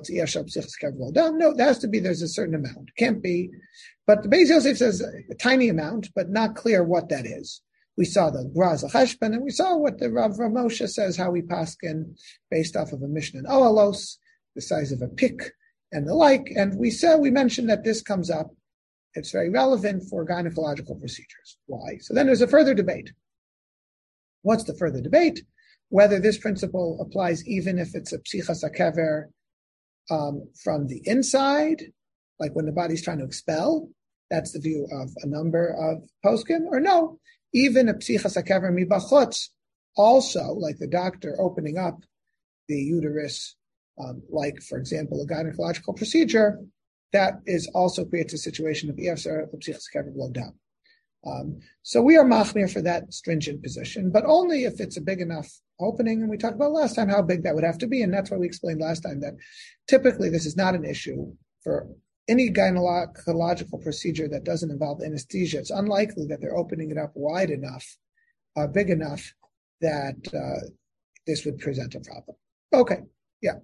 no, there has to be, there's a certain amount. Can't be. But the Beis Yosef says a tiny amount, but not clear what that is. We saw the Graz Cheshbon, and we saw what the Rav Moshe says, how we paskin based off of a Mishnah in Oalos, the size of a pick, and the like. And we mentioned that this comes up. It's very relevant for gynecological procedures. Why? So then there's a further debate. What's the further debate? Whether this principle applies even if it's a psichas hakever from the inside, like when the body's trying to expel. That's the view of a number of poskim, or no, even a psichas hakever mibachutz, also like the doctor opening up the uterus, like for example a gynecological procedure, that is also creates a situation of EFSR psichas hakever below dam. So we are machmir for that stringent position, but only if it's a big enough opening. And we talked about last time how big that would have to be, and that's why we explained last time that typically this is not an issue for any gynecological procedure that doesn't involve anesthesia. It's unlikely that they're opening it up wide enough, big enough, that this would present a problem. Okay, yeah.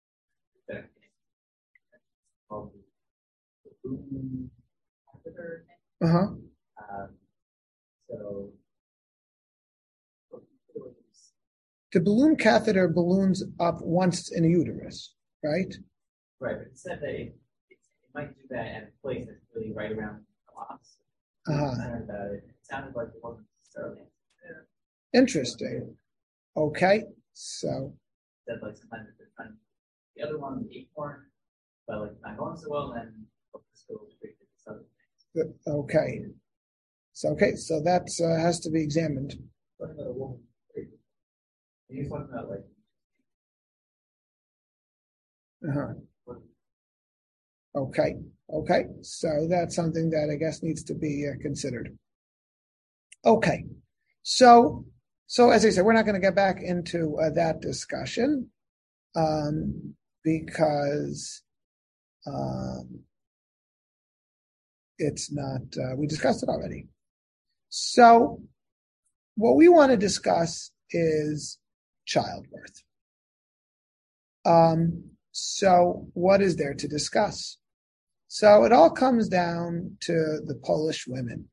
Uh-huh. So the balloon catheter balloons up once in a uterus, right? Right, but it said that it might do that at a place that's really right around the loss. It sounded like it wasn't necessarily. Interesting. Okay, so. That like sometimes they're trying to, the other one, the acorn, but like not going so well, then focus goes straight to this other thing. Okay. So that has to be examined. Talking about a woman. He's talking about like. Okay. So that's something that I guess needs to be considered. Okay. So as I said, we're not going to get back into that discussion because it's not. We discussed it already. So what we want to discuss is childbirth. So what is there to discuss? So it all comes down to the Polish women.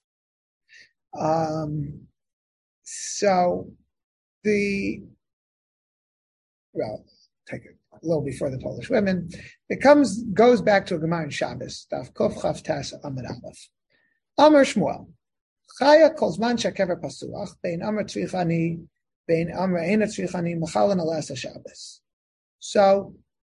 Take it a little before the Polish women. It goes back to a Gemara in Shabbos, Daf Kuf Chaf Tas Amud Aleph. Amar Shmuel, Chaya kol zman shekever pasuach, bein Amar tzrichani, bein Amar eina tzrichani, machalan alas Shabbos. So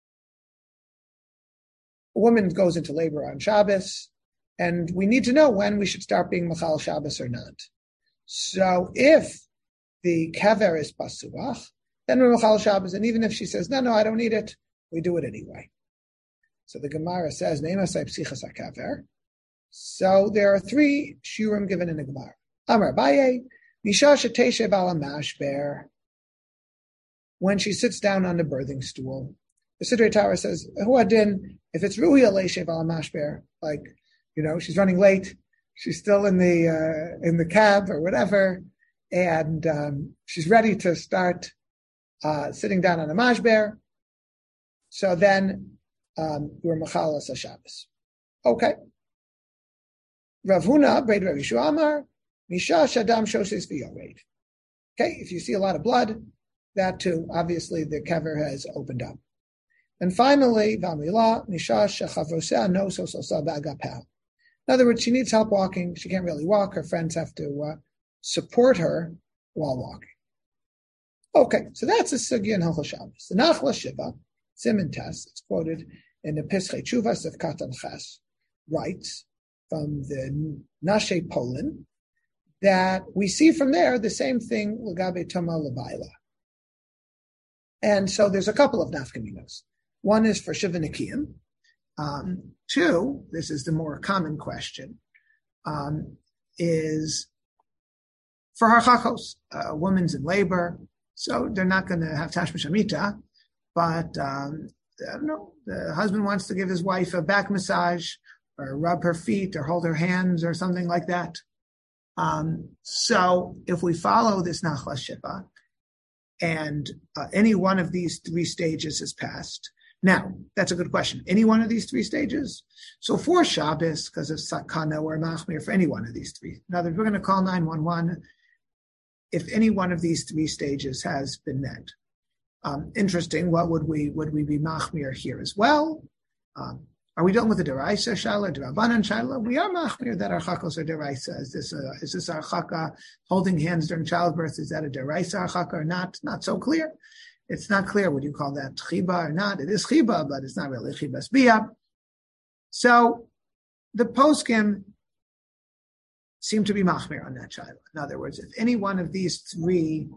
a woman goes into labor on Shabbos, and we need to know when we should start being Machal Shabbos or not. So if the kever is pasuach, then we're Machal Shabbos, and even if she says, no, I don't need it, we do it anyway. So the Gemara says, Neimasai psichas HaKever. So there are 3 shurim given in the Gemara. Amar Abaye, Misha sheteshev ala mashber, when she sits down on the birthing stool. The Sidrei Torah says, Huadin, if it's Ruhi Aleshev ala mashber, like, she's running late, she's still in the cab or whatever, and she's ready to start sitting down on a mashber. So then we're Machalas HaShabbos. Okay. Rav Huna, Breit Rav Yeshua Amar, Misha Shadam Shoshes V'Yored. Okay, if you see a lot of blood, that too, obviously the kever has opened up. And finally, V'Amila, Misha Shechavosea No Sososa Ba'Agapel. In other words, she needs help walking. She can't really walk. Her friends have to support her while walking. Okay, so that's a sugya in Hilchos Shabbos. The Nachla Shiva, Siman Tes, it's quoted in the Pischei Tshuvas of Katan Ches, writes from the Nashe Poland that we see from there the same thing L'gabe Tama L'Baila. And so there's a couple of nafkaminos. One is for Shiva Nikiyim. 2, this is the more common question, is for harchakos. A woman's in labor, so they're not going to have tashmish amita, but I don't know, the husband wants to give his wife a back massage or rub her feet or hold her hands or something like that. So if we follow this Nachla Shiva and any one of these 3 stages is passed, now, that's a good question. Any one of these 3 stages? So for Shabbos, because of Sakana or Machmir, for any one of these 3. In other words, we're going to call 911 if any one of these 3 stages has been met. Interesting, what would we be Machmir here as well? Are we dealing with the Deraisa Shala, Derabanan Shala? We are Machmir that our Chakos are Deraisa. Is this our Chaka holding hands during childbirth? Is that a Deraisa Chaka or not? Not so clear. It's not clear. Would you call that chiba or not? It is chiba, but it's not really chibas bia. So the poskim seem to be machmir on that child. In other words, if any one of these 3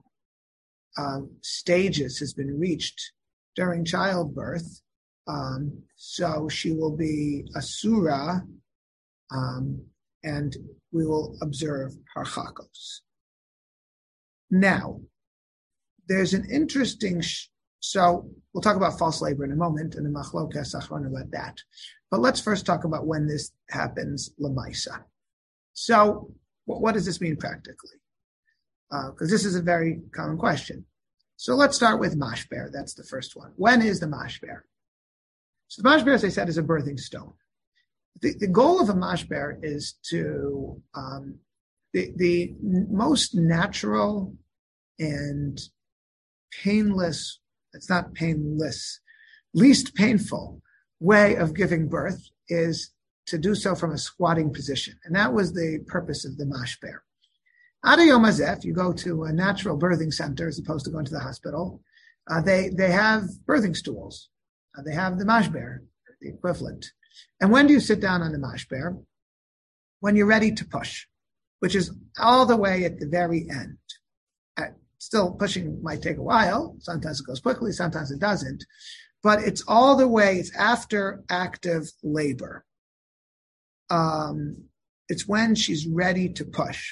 stages has been reached during childbirth, so she will be asura, and we will observe harchakos. Now, there's an interesting, so we'll talk about false labor in a moment, and the machlokas achron about that. But let's first talk about when this happens lemaisa. So what does this mean practically? Because this is a very common question. So let's start with mashber. That's the first one. When is the mashber? So the mashber, as I said, is a birthing stone. The goal of a mashber is to, the most natural and painless, it's not painless, least painful way of giving birth is to do so from a squatting position. And that was the purpose of the mashber. Ada Yom Hazeh, if you go to a natural birthing center as opposed to going to the hospital, they have birthing stools. They have the mashber, the equivalent. And when do you sit down on the mashber? when you're ready to push, which is all the way at the very end. Still pushing might take a while. Sometimes it goes quickly, sometimes it doesn't. But it's all the way, it's after active labor. It's when she's ready to push.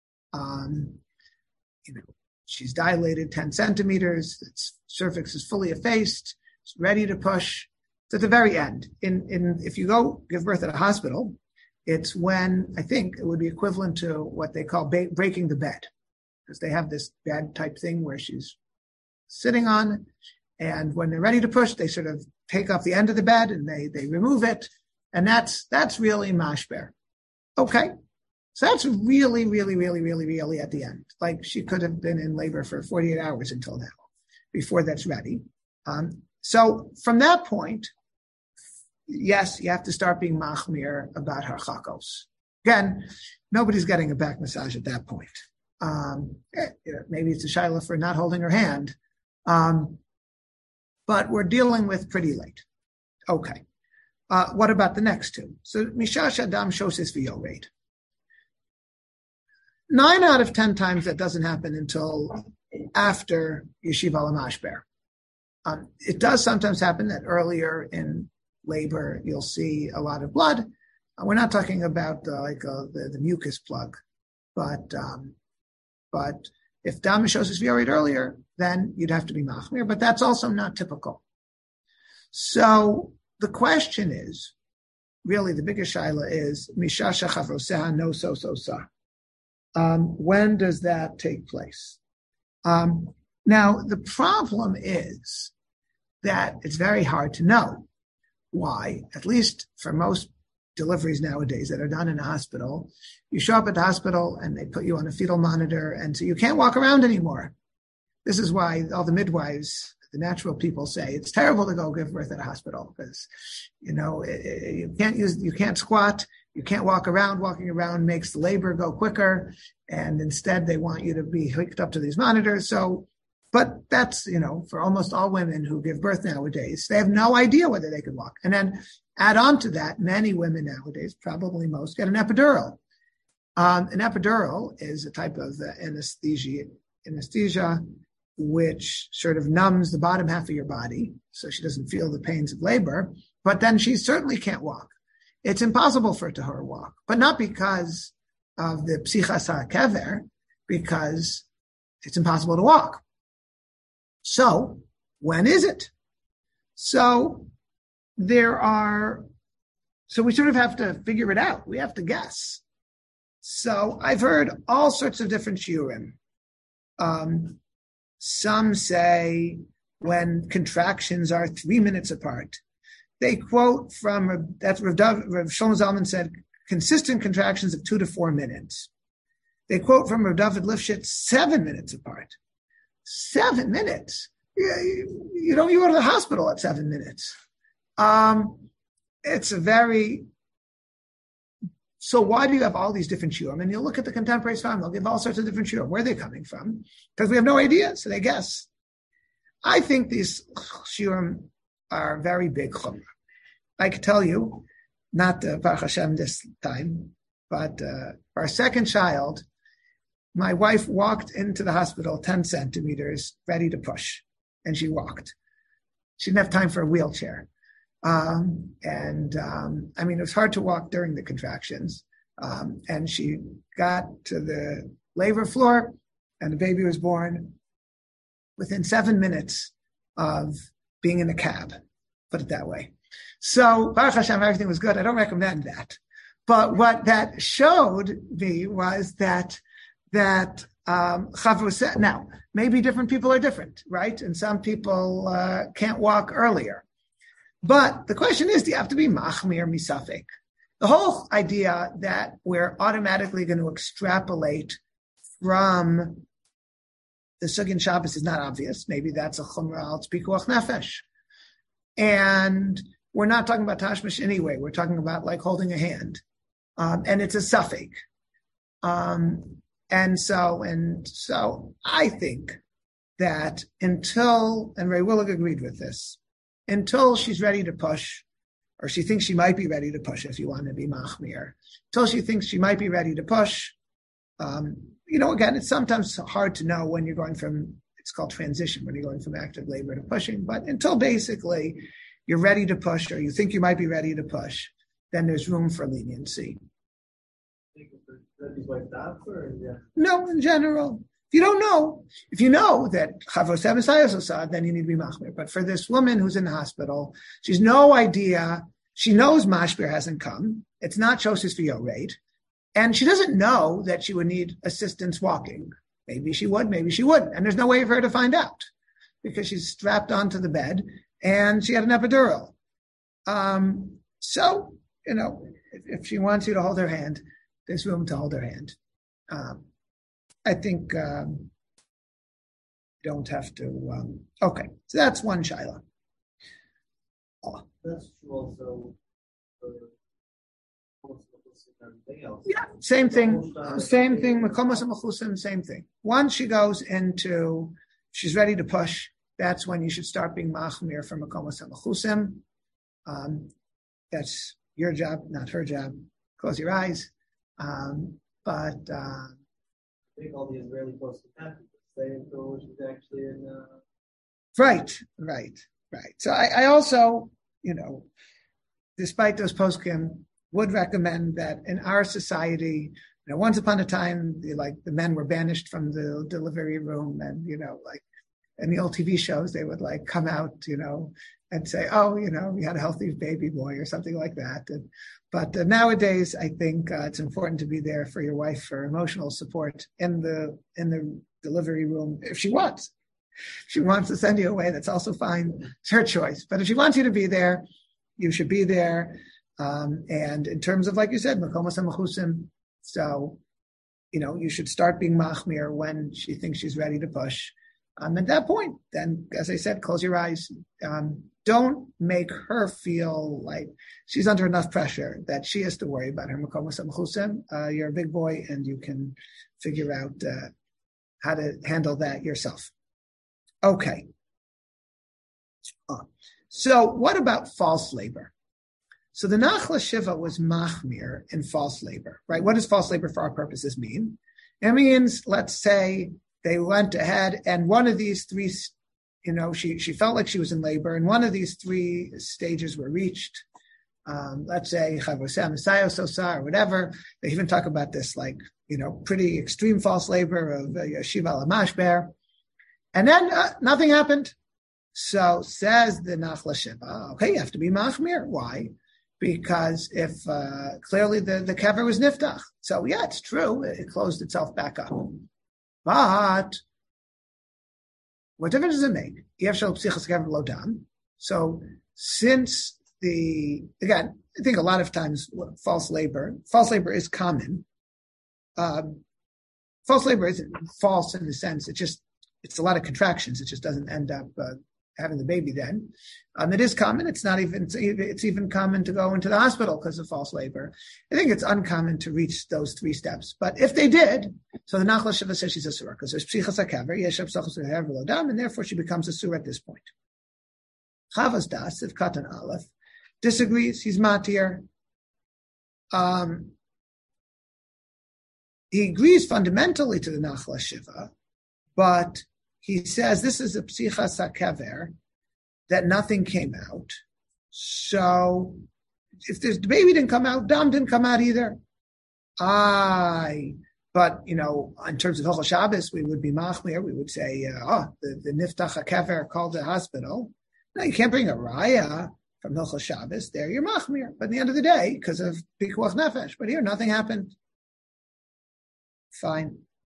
She's dilated 10 centimeters, its cervix is fully effaced, it's ready to push. It's at the very end. If you go give birth at a hospital, it's when, I think it would be equivalent to what they call breaking the bed. Because they have this bed type thing where she's sitting on, and when they're ready to push, they sort of take off the end of the bed and they remove it, and that's really mashber. Okay, so that's really, really, really, really, really at the end. Like she could have been in labor for 48 hours until now, before that's ready. So from that point, yes, you have to start being machmir about her chakos. Again, nobody's getting a back massage at that point. Maybe it's a shaila for not holding her hand. But we're dealing with pretty late. Okay. What about the next two? So, Mishash Adam Shosis V'Yored. 9 out of 10 times that doesn't happen until after Yeshiva Lamashber. It does sometimes happen that earlier in labor, you'll see a lot of blood. We're not talking about the mucus plug, but if dam shosis v'yored earlier, then you'd have to be machmir, but that's also not typical. So the question is, really the biggest shaila is, mishasha chavroseha no so sa. When does that take place? Now, the problem is that it's very hard to know. Why? At least for most deliveries nowadays that are done in a hospital, you show up at the hospital and they put you on a fetal monitor, and so you can't walk around anymore. This is why all the midwives, the natural people, say it's terrible to go give birth at a hospital because, you can't squat, you can't walk around. Walking around makes the labor go quicker, and instead they want you to be hooked up to these monitors. So, but that's, for almost all women who give birth nowadays, they have no idea whether they can walk. And then add on to that, many women nowadays, probably most, get an epidural. An epidural is a type of anesthesia which sort of numbs the bottom half of your body so she doesn't feel the pains of labor, but then she certainly can't walk. It's impossible for her to walk, but not because of the psichas ha'kever, because it's impossible to walk. So when is it? So we sort of have to figure it out. We have to guess. So I've heard all sorts of different shiurim. Some say when contractions are 3 minutes apart. They quote from, Rav Shlomo Zalman said, consistent contractions of 2 to 4 minutes. They quote from Rav David Lifshitz, 7 minutes apart. 7 minutes? You go to the hospital at 7 minutes. So why do you have all these different shiurim? And you look at the contemporary Sfarim, they'll give all sorts of different shiurim. Where are they coming from? Because we have no idea, so they guess. I think these shiurim are very big chumrah. I can tell you, not Baruch Hashem this time, but our second child, my wife walked into the hospital 10 centimeters, ready to push, and she walked. She didn't have time for a wheelchair. It was hard to walk during the contractions. And she got to the labor floor and the baby was born within 7 minutes of being in a cab, put it that way. So Baruch Hashem, everything was good. I don't recommend that. But what that showed me was that Chavrusa, now, maybe different people are different, right? And some people can't walk earlier. But the question is, do you have to be machmir misafek? The whole idea that we're automatically going to extrapolate from the Sugin Shabbos is not obvious. Maybe that's a chumrah al pikuach nefesh. And we're not talking about tashmish anyway. We're talking about like holding a hand. And it's a suffix. And so I think that until, and Ray Willig agreed with this, until she's ready to push, or she thinks she might be ready to push if you want to be machmir. Until she thinks she might be ready to push. Again, it's sometimes hard to know when you're going from, it's called transition, when you're going from active labor to pushing. But until basically you're ready to push or you think you might be ready to push, then there's room for leniency. No, in general. If you don't know, if you know that Chavosem Sayasosad, then you need to be machmir. But for this woman who's in the hospital, she's no idea. She knows mashbir hasn't come. It's not Shosis V'Yoreit. And she doesn't know that she would need assistance walking. Maybe she would, maybe she wouldn't. And there's no way for her to find out because she's strapped onto the bed and she had an epidural. If she wants you to hold her hand, there's room to hold her hand. I think you don't have to. Okay, so that's one shaila. That's true also. Yeah, same thing. Same thing. Mekomos Mechusim, same thing. Once she goes into, she's ready to push, that's when you should start being machmir for Mekomos Mechusim. That's your job, not her job. Close your eyes. I think all the Israeli posts have to stay until she's actually in. Right. So I also, despite those poskim, would recommend that in our society, once upon a time, the men were banished from the delivery room, and in the old TV shows, they would come out, and say, oh, we had a healthy baby boy or something like that. But nowadays, I think it's important to be there for your wife for emotional support in the delivery room if she wants. If she wants to send you away, that's also fine. It's her choice. But if she wants you to be there, you should be there. And in terms of, like you said, Mekomos Mechusim, so, you should start being machmir when she thinks she's ready to push. At that point, then, as I said, close your eyes. Don't make her feel like she's under enough pressure that she has to worry about her Mekomos Mechusim. You're a big boy, and you can figure out how to handle that yourself. Okay. So what about false labor? So the Nachla Shiva was machmir in false labor, right? What does false labor for our purposes mean? It means, let's say they went ahead and one of these three, she felt like she was in labor and one of these three stages were reached. Let's say Chavosem Sayos or whatever. They even talk about this pretty extreme false labor of Shiva Lamashber. And then nothing happened. So says the Nachla Shiva, okay, you have to be machmir. Why? Because if clearly the kever was niftach. So yeah, it's true. It closed itself back up. But what difference does it make? So since again, I think a lot of times false labor is common. False labor isn't false in the sense, it's a lot of contractions. It just doesn't end up having the baby then. It is common. It's even common to go into the hospital because of false labor. I think it's uncommon to reach those three steps. But if they did, so the Nachla Shiva says she's a surah because there's psichas hakever, yeshav psichas hakever l'odam, and therefore she becomes a surah at this point. Chavas das, if Katan Aleph, disagrees. He's matir. He agrees fundamentally to the Nachla Shiva, but he says this is a psichas hakever, that nothing came out. So if the baby didn't come out, dam didn't come out either. But in terms of Hilchos Shabbos, we would be machmir. We would say, the niftach hakever called the hospital. No, you can't bring a raya from Hilchos Shabbos. There, you're machmir. But at the end of the day, because of pikuach nefesh, but here nothing happened. Fine.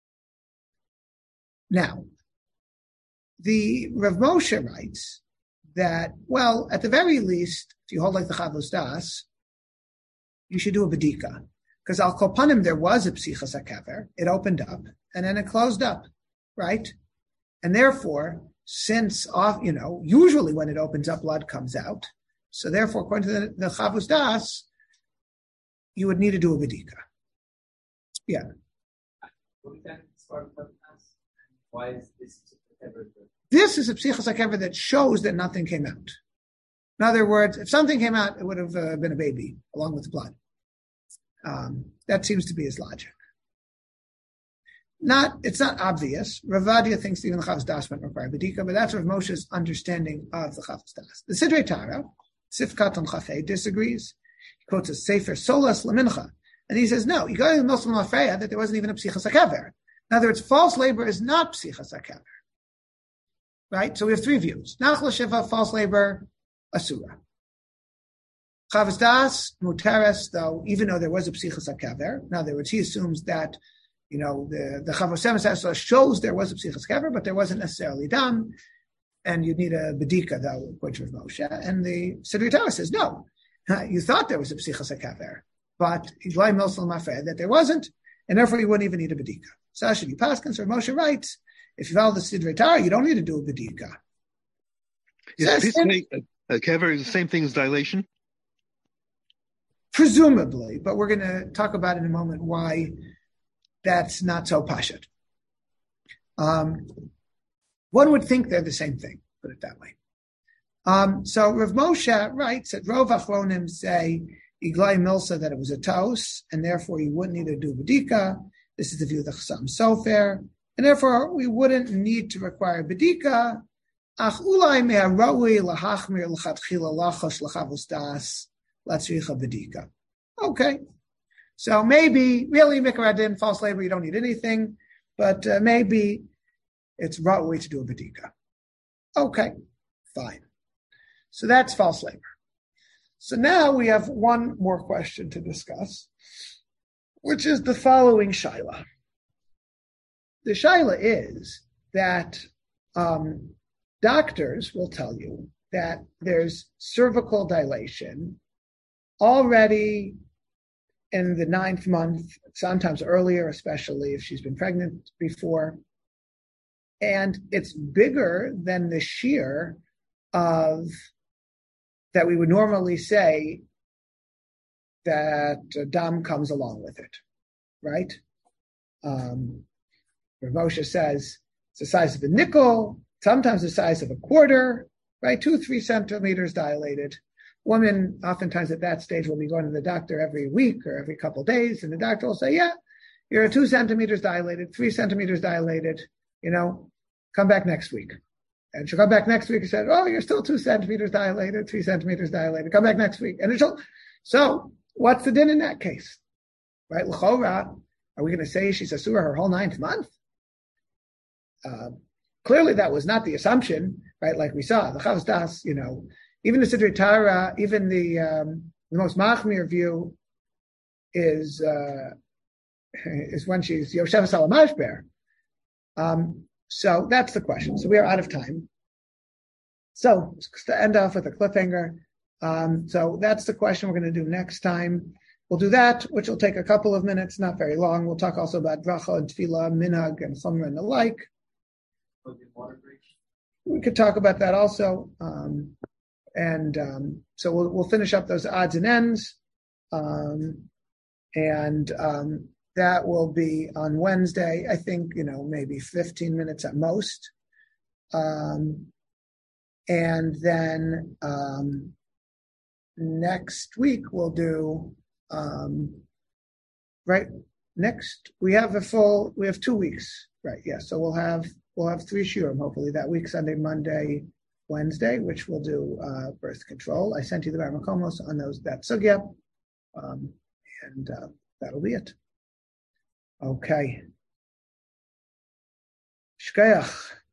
Now, the Rav Moshe writes that, well, at the very least, if you hold like the Chavos Das, you should do a bedika. Because al kol panim, there was a psichas hakever. It opened up, and then it closed up, right? And therefore, since, usually when it opens up, blood comes out. So therefore, according to the Chavos Das, you would need to do a bedika. Yeah. What exactly is part of das? Why is this hakever? This is a psichas hakever that shows that nothing came out. In other words, if something came out, it would have been a baby along with the blood. That seems to be his logic. It's not obvious. Rav Vadia thinks even the Chavos Das might require Bedika, but that's Rav Moshe's understanding of the Chavos Das. The Sidrei Tara, Sifkat on Chafei, disagrees. He quotes a Sefer Solas Lamincha, and he says, no, you got to Muslim Lafreya that there wasn't even a Psichas HaKever. In other words, false labor is not Psichas HaKever. Right? So we have three views. Nachla Shiva, false labor, Asura. Chavos Das, Muteres, though, even though there was a Psichas HaKever, in other words, he assumes that the Chavos Emes shows there was a Psichas HaKever, but there wasn't necessarily dam, and you need a Bedika, though, according to Moshe. And the Sidrei Torah says, no, you thought there was a Psichas HaKever, but Iglai Milsal Mafeh, that there wasn't, and therefore you wouldn't even need a Bedika. So should you paskins, or Moshe writes, if you follow the Sidrei Torah, you don't need to do a Bedika. Kever is the same thing as dilation? Presumably, but we're going to talk about in a moment why that's not so pashut. One would think they're the same thing, put it that way. So Rav Moshe writes that Rov Achronim say Iglai Milsa that it was a taos, and therefore you wouldn't need to do Bedika. This is the view of the Chassam Sofer, and therefore we wouldn't need to require Bedika. Ach ulai me'arawi lahachmir l'chatchila lachos l'chavos das latzricha Bedika. Okay. So maybe, really, Mikra Adin, false labor, you don't need anything, but maybe it's right to do a Bedika. Okay, fine. So that's false labor. So now we have one more question to discuss, which is the following Shaila. The Shaila is that doctors will tell you that there's cervical dilation already in the 9th month, sometimes earlier, especially if she's been pregnant before. And it's bigger than the shear of that we would normally say that dam comes along with it, right? Rav Moshe says it's the size of a nickel, sometimes the size of a quarter, right? 2-3 centimeters dilated. Woman, oftentimes at that stage, will be going to the doctor every week or every couple of days, and the doctor will say, yeah, you're 2 centimeters dilated, 3 centimeters dilated, come back next week. And she'll come back next week and say, oh, you're still 2 centimeters dilated, 3 centimeters dilated, come back next week. And so what's the din in that case? Right? L'chora, are we going to say she's asura her whole 9th month? Clearly that was not the assumption, right? Like we saw, the Chavos Das, even the Sidrei Tara, even the most machmir view is when she's Yosheves al Mashber. So that's the question. So we are out of time. So to end off with a cliffhanger, so that's the question we're going to do next time. We'll do that, which will take a couple of minutes, not very long. We'll talk also about bracha and tefillah, minhag, and chumrah and the like. We could talk about that also. So we'll finish up those odds and ends. That will be on Wednesday, I think, maybe 15 minutes at most. And then next week we'll do, we have 2 weeks, right? Yeah. So we'll have 3 shiurim, hopefully that week, Sunday, Monday, Wednesday, which we'll do birth control. I sent you the Barmakomos on that sugya. And that'll be it. Okay. Shkeach.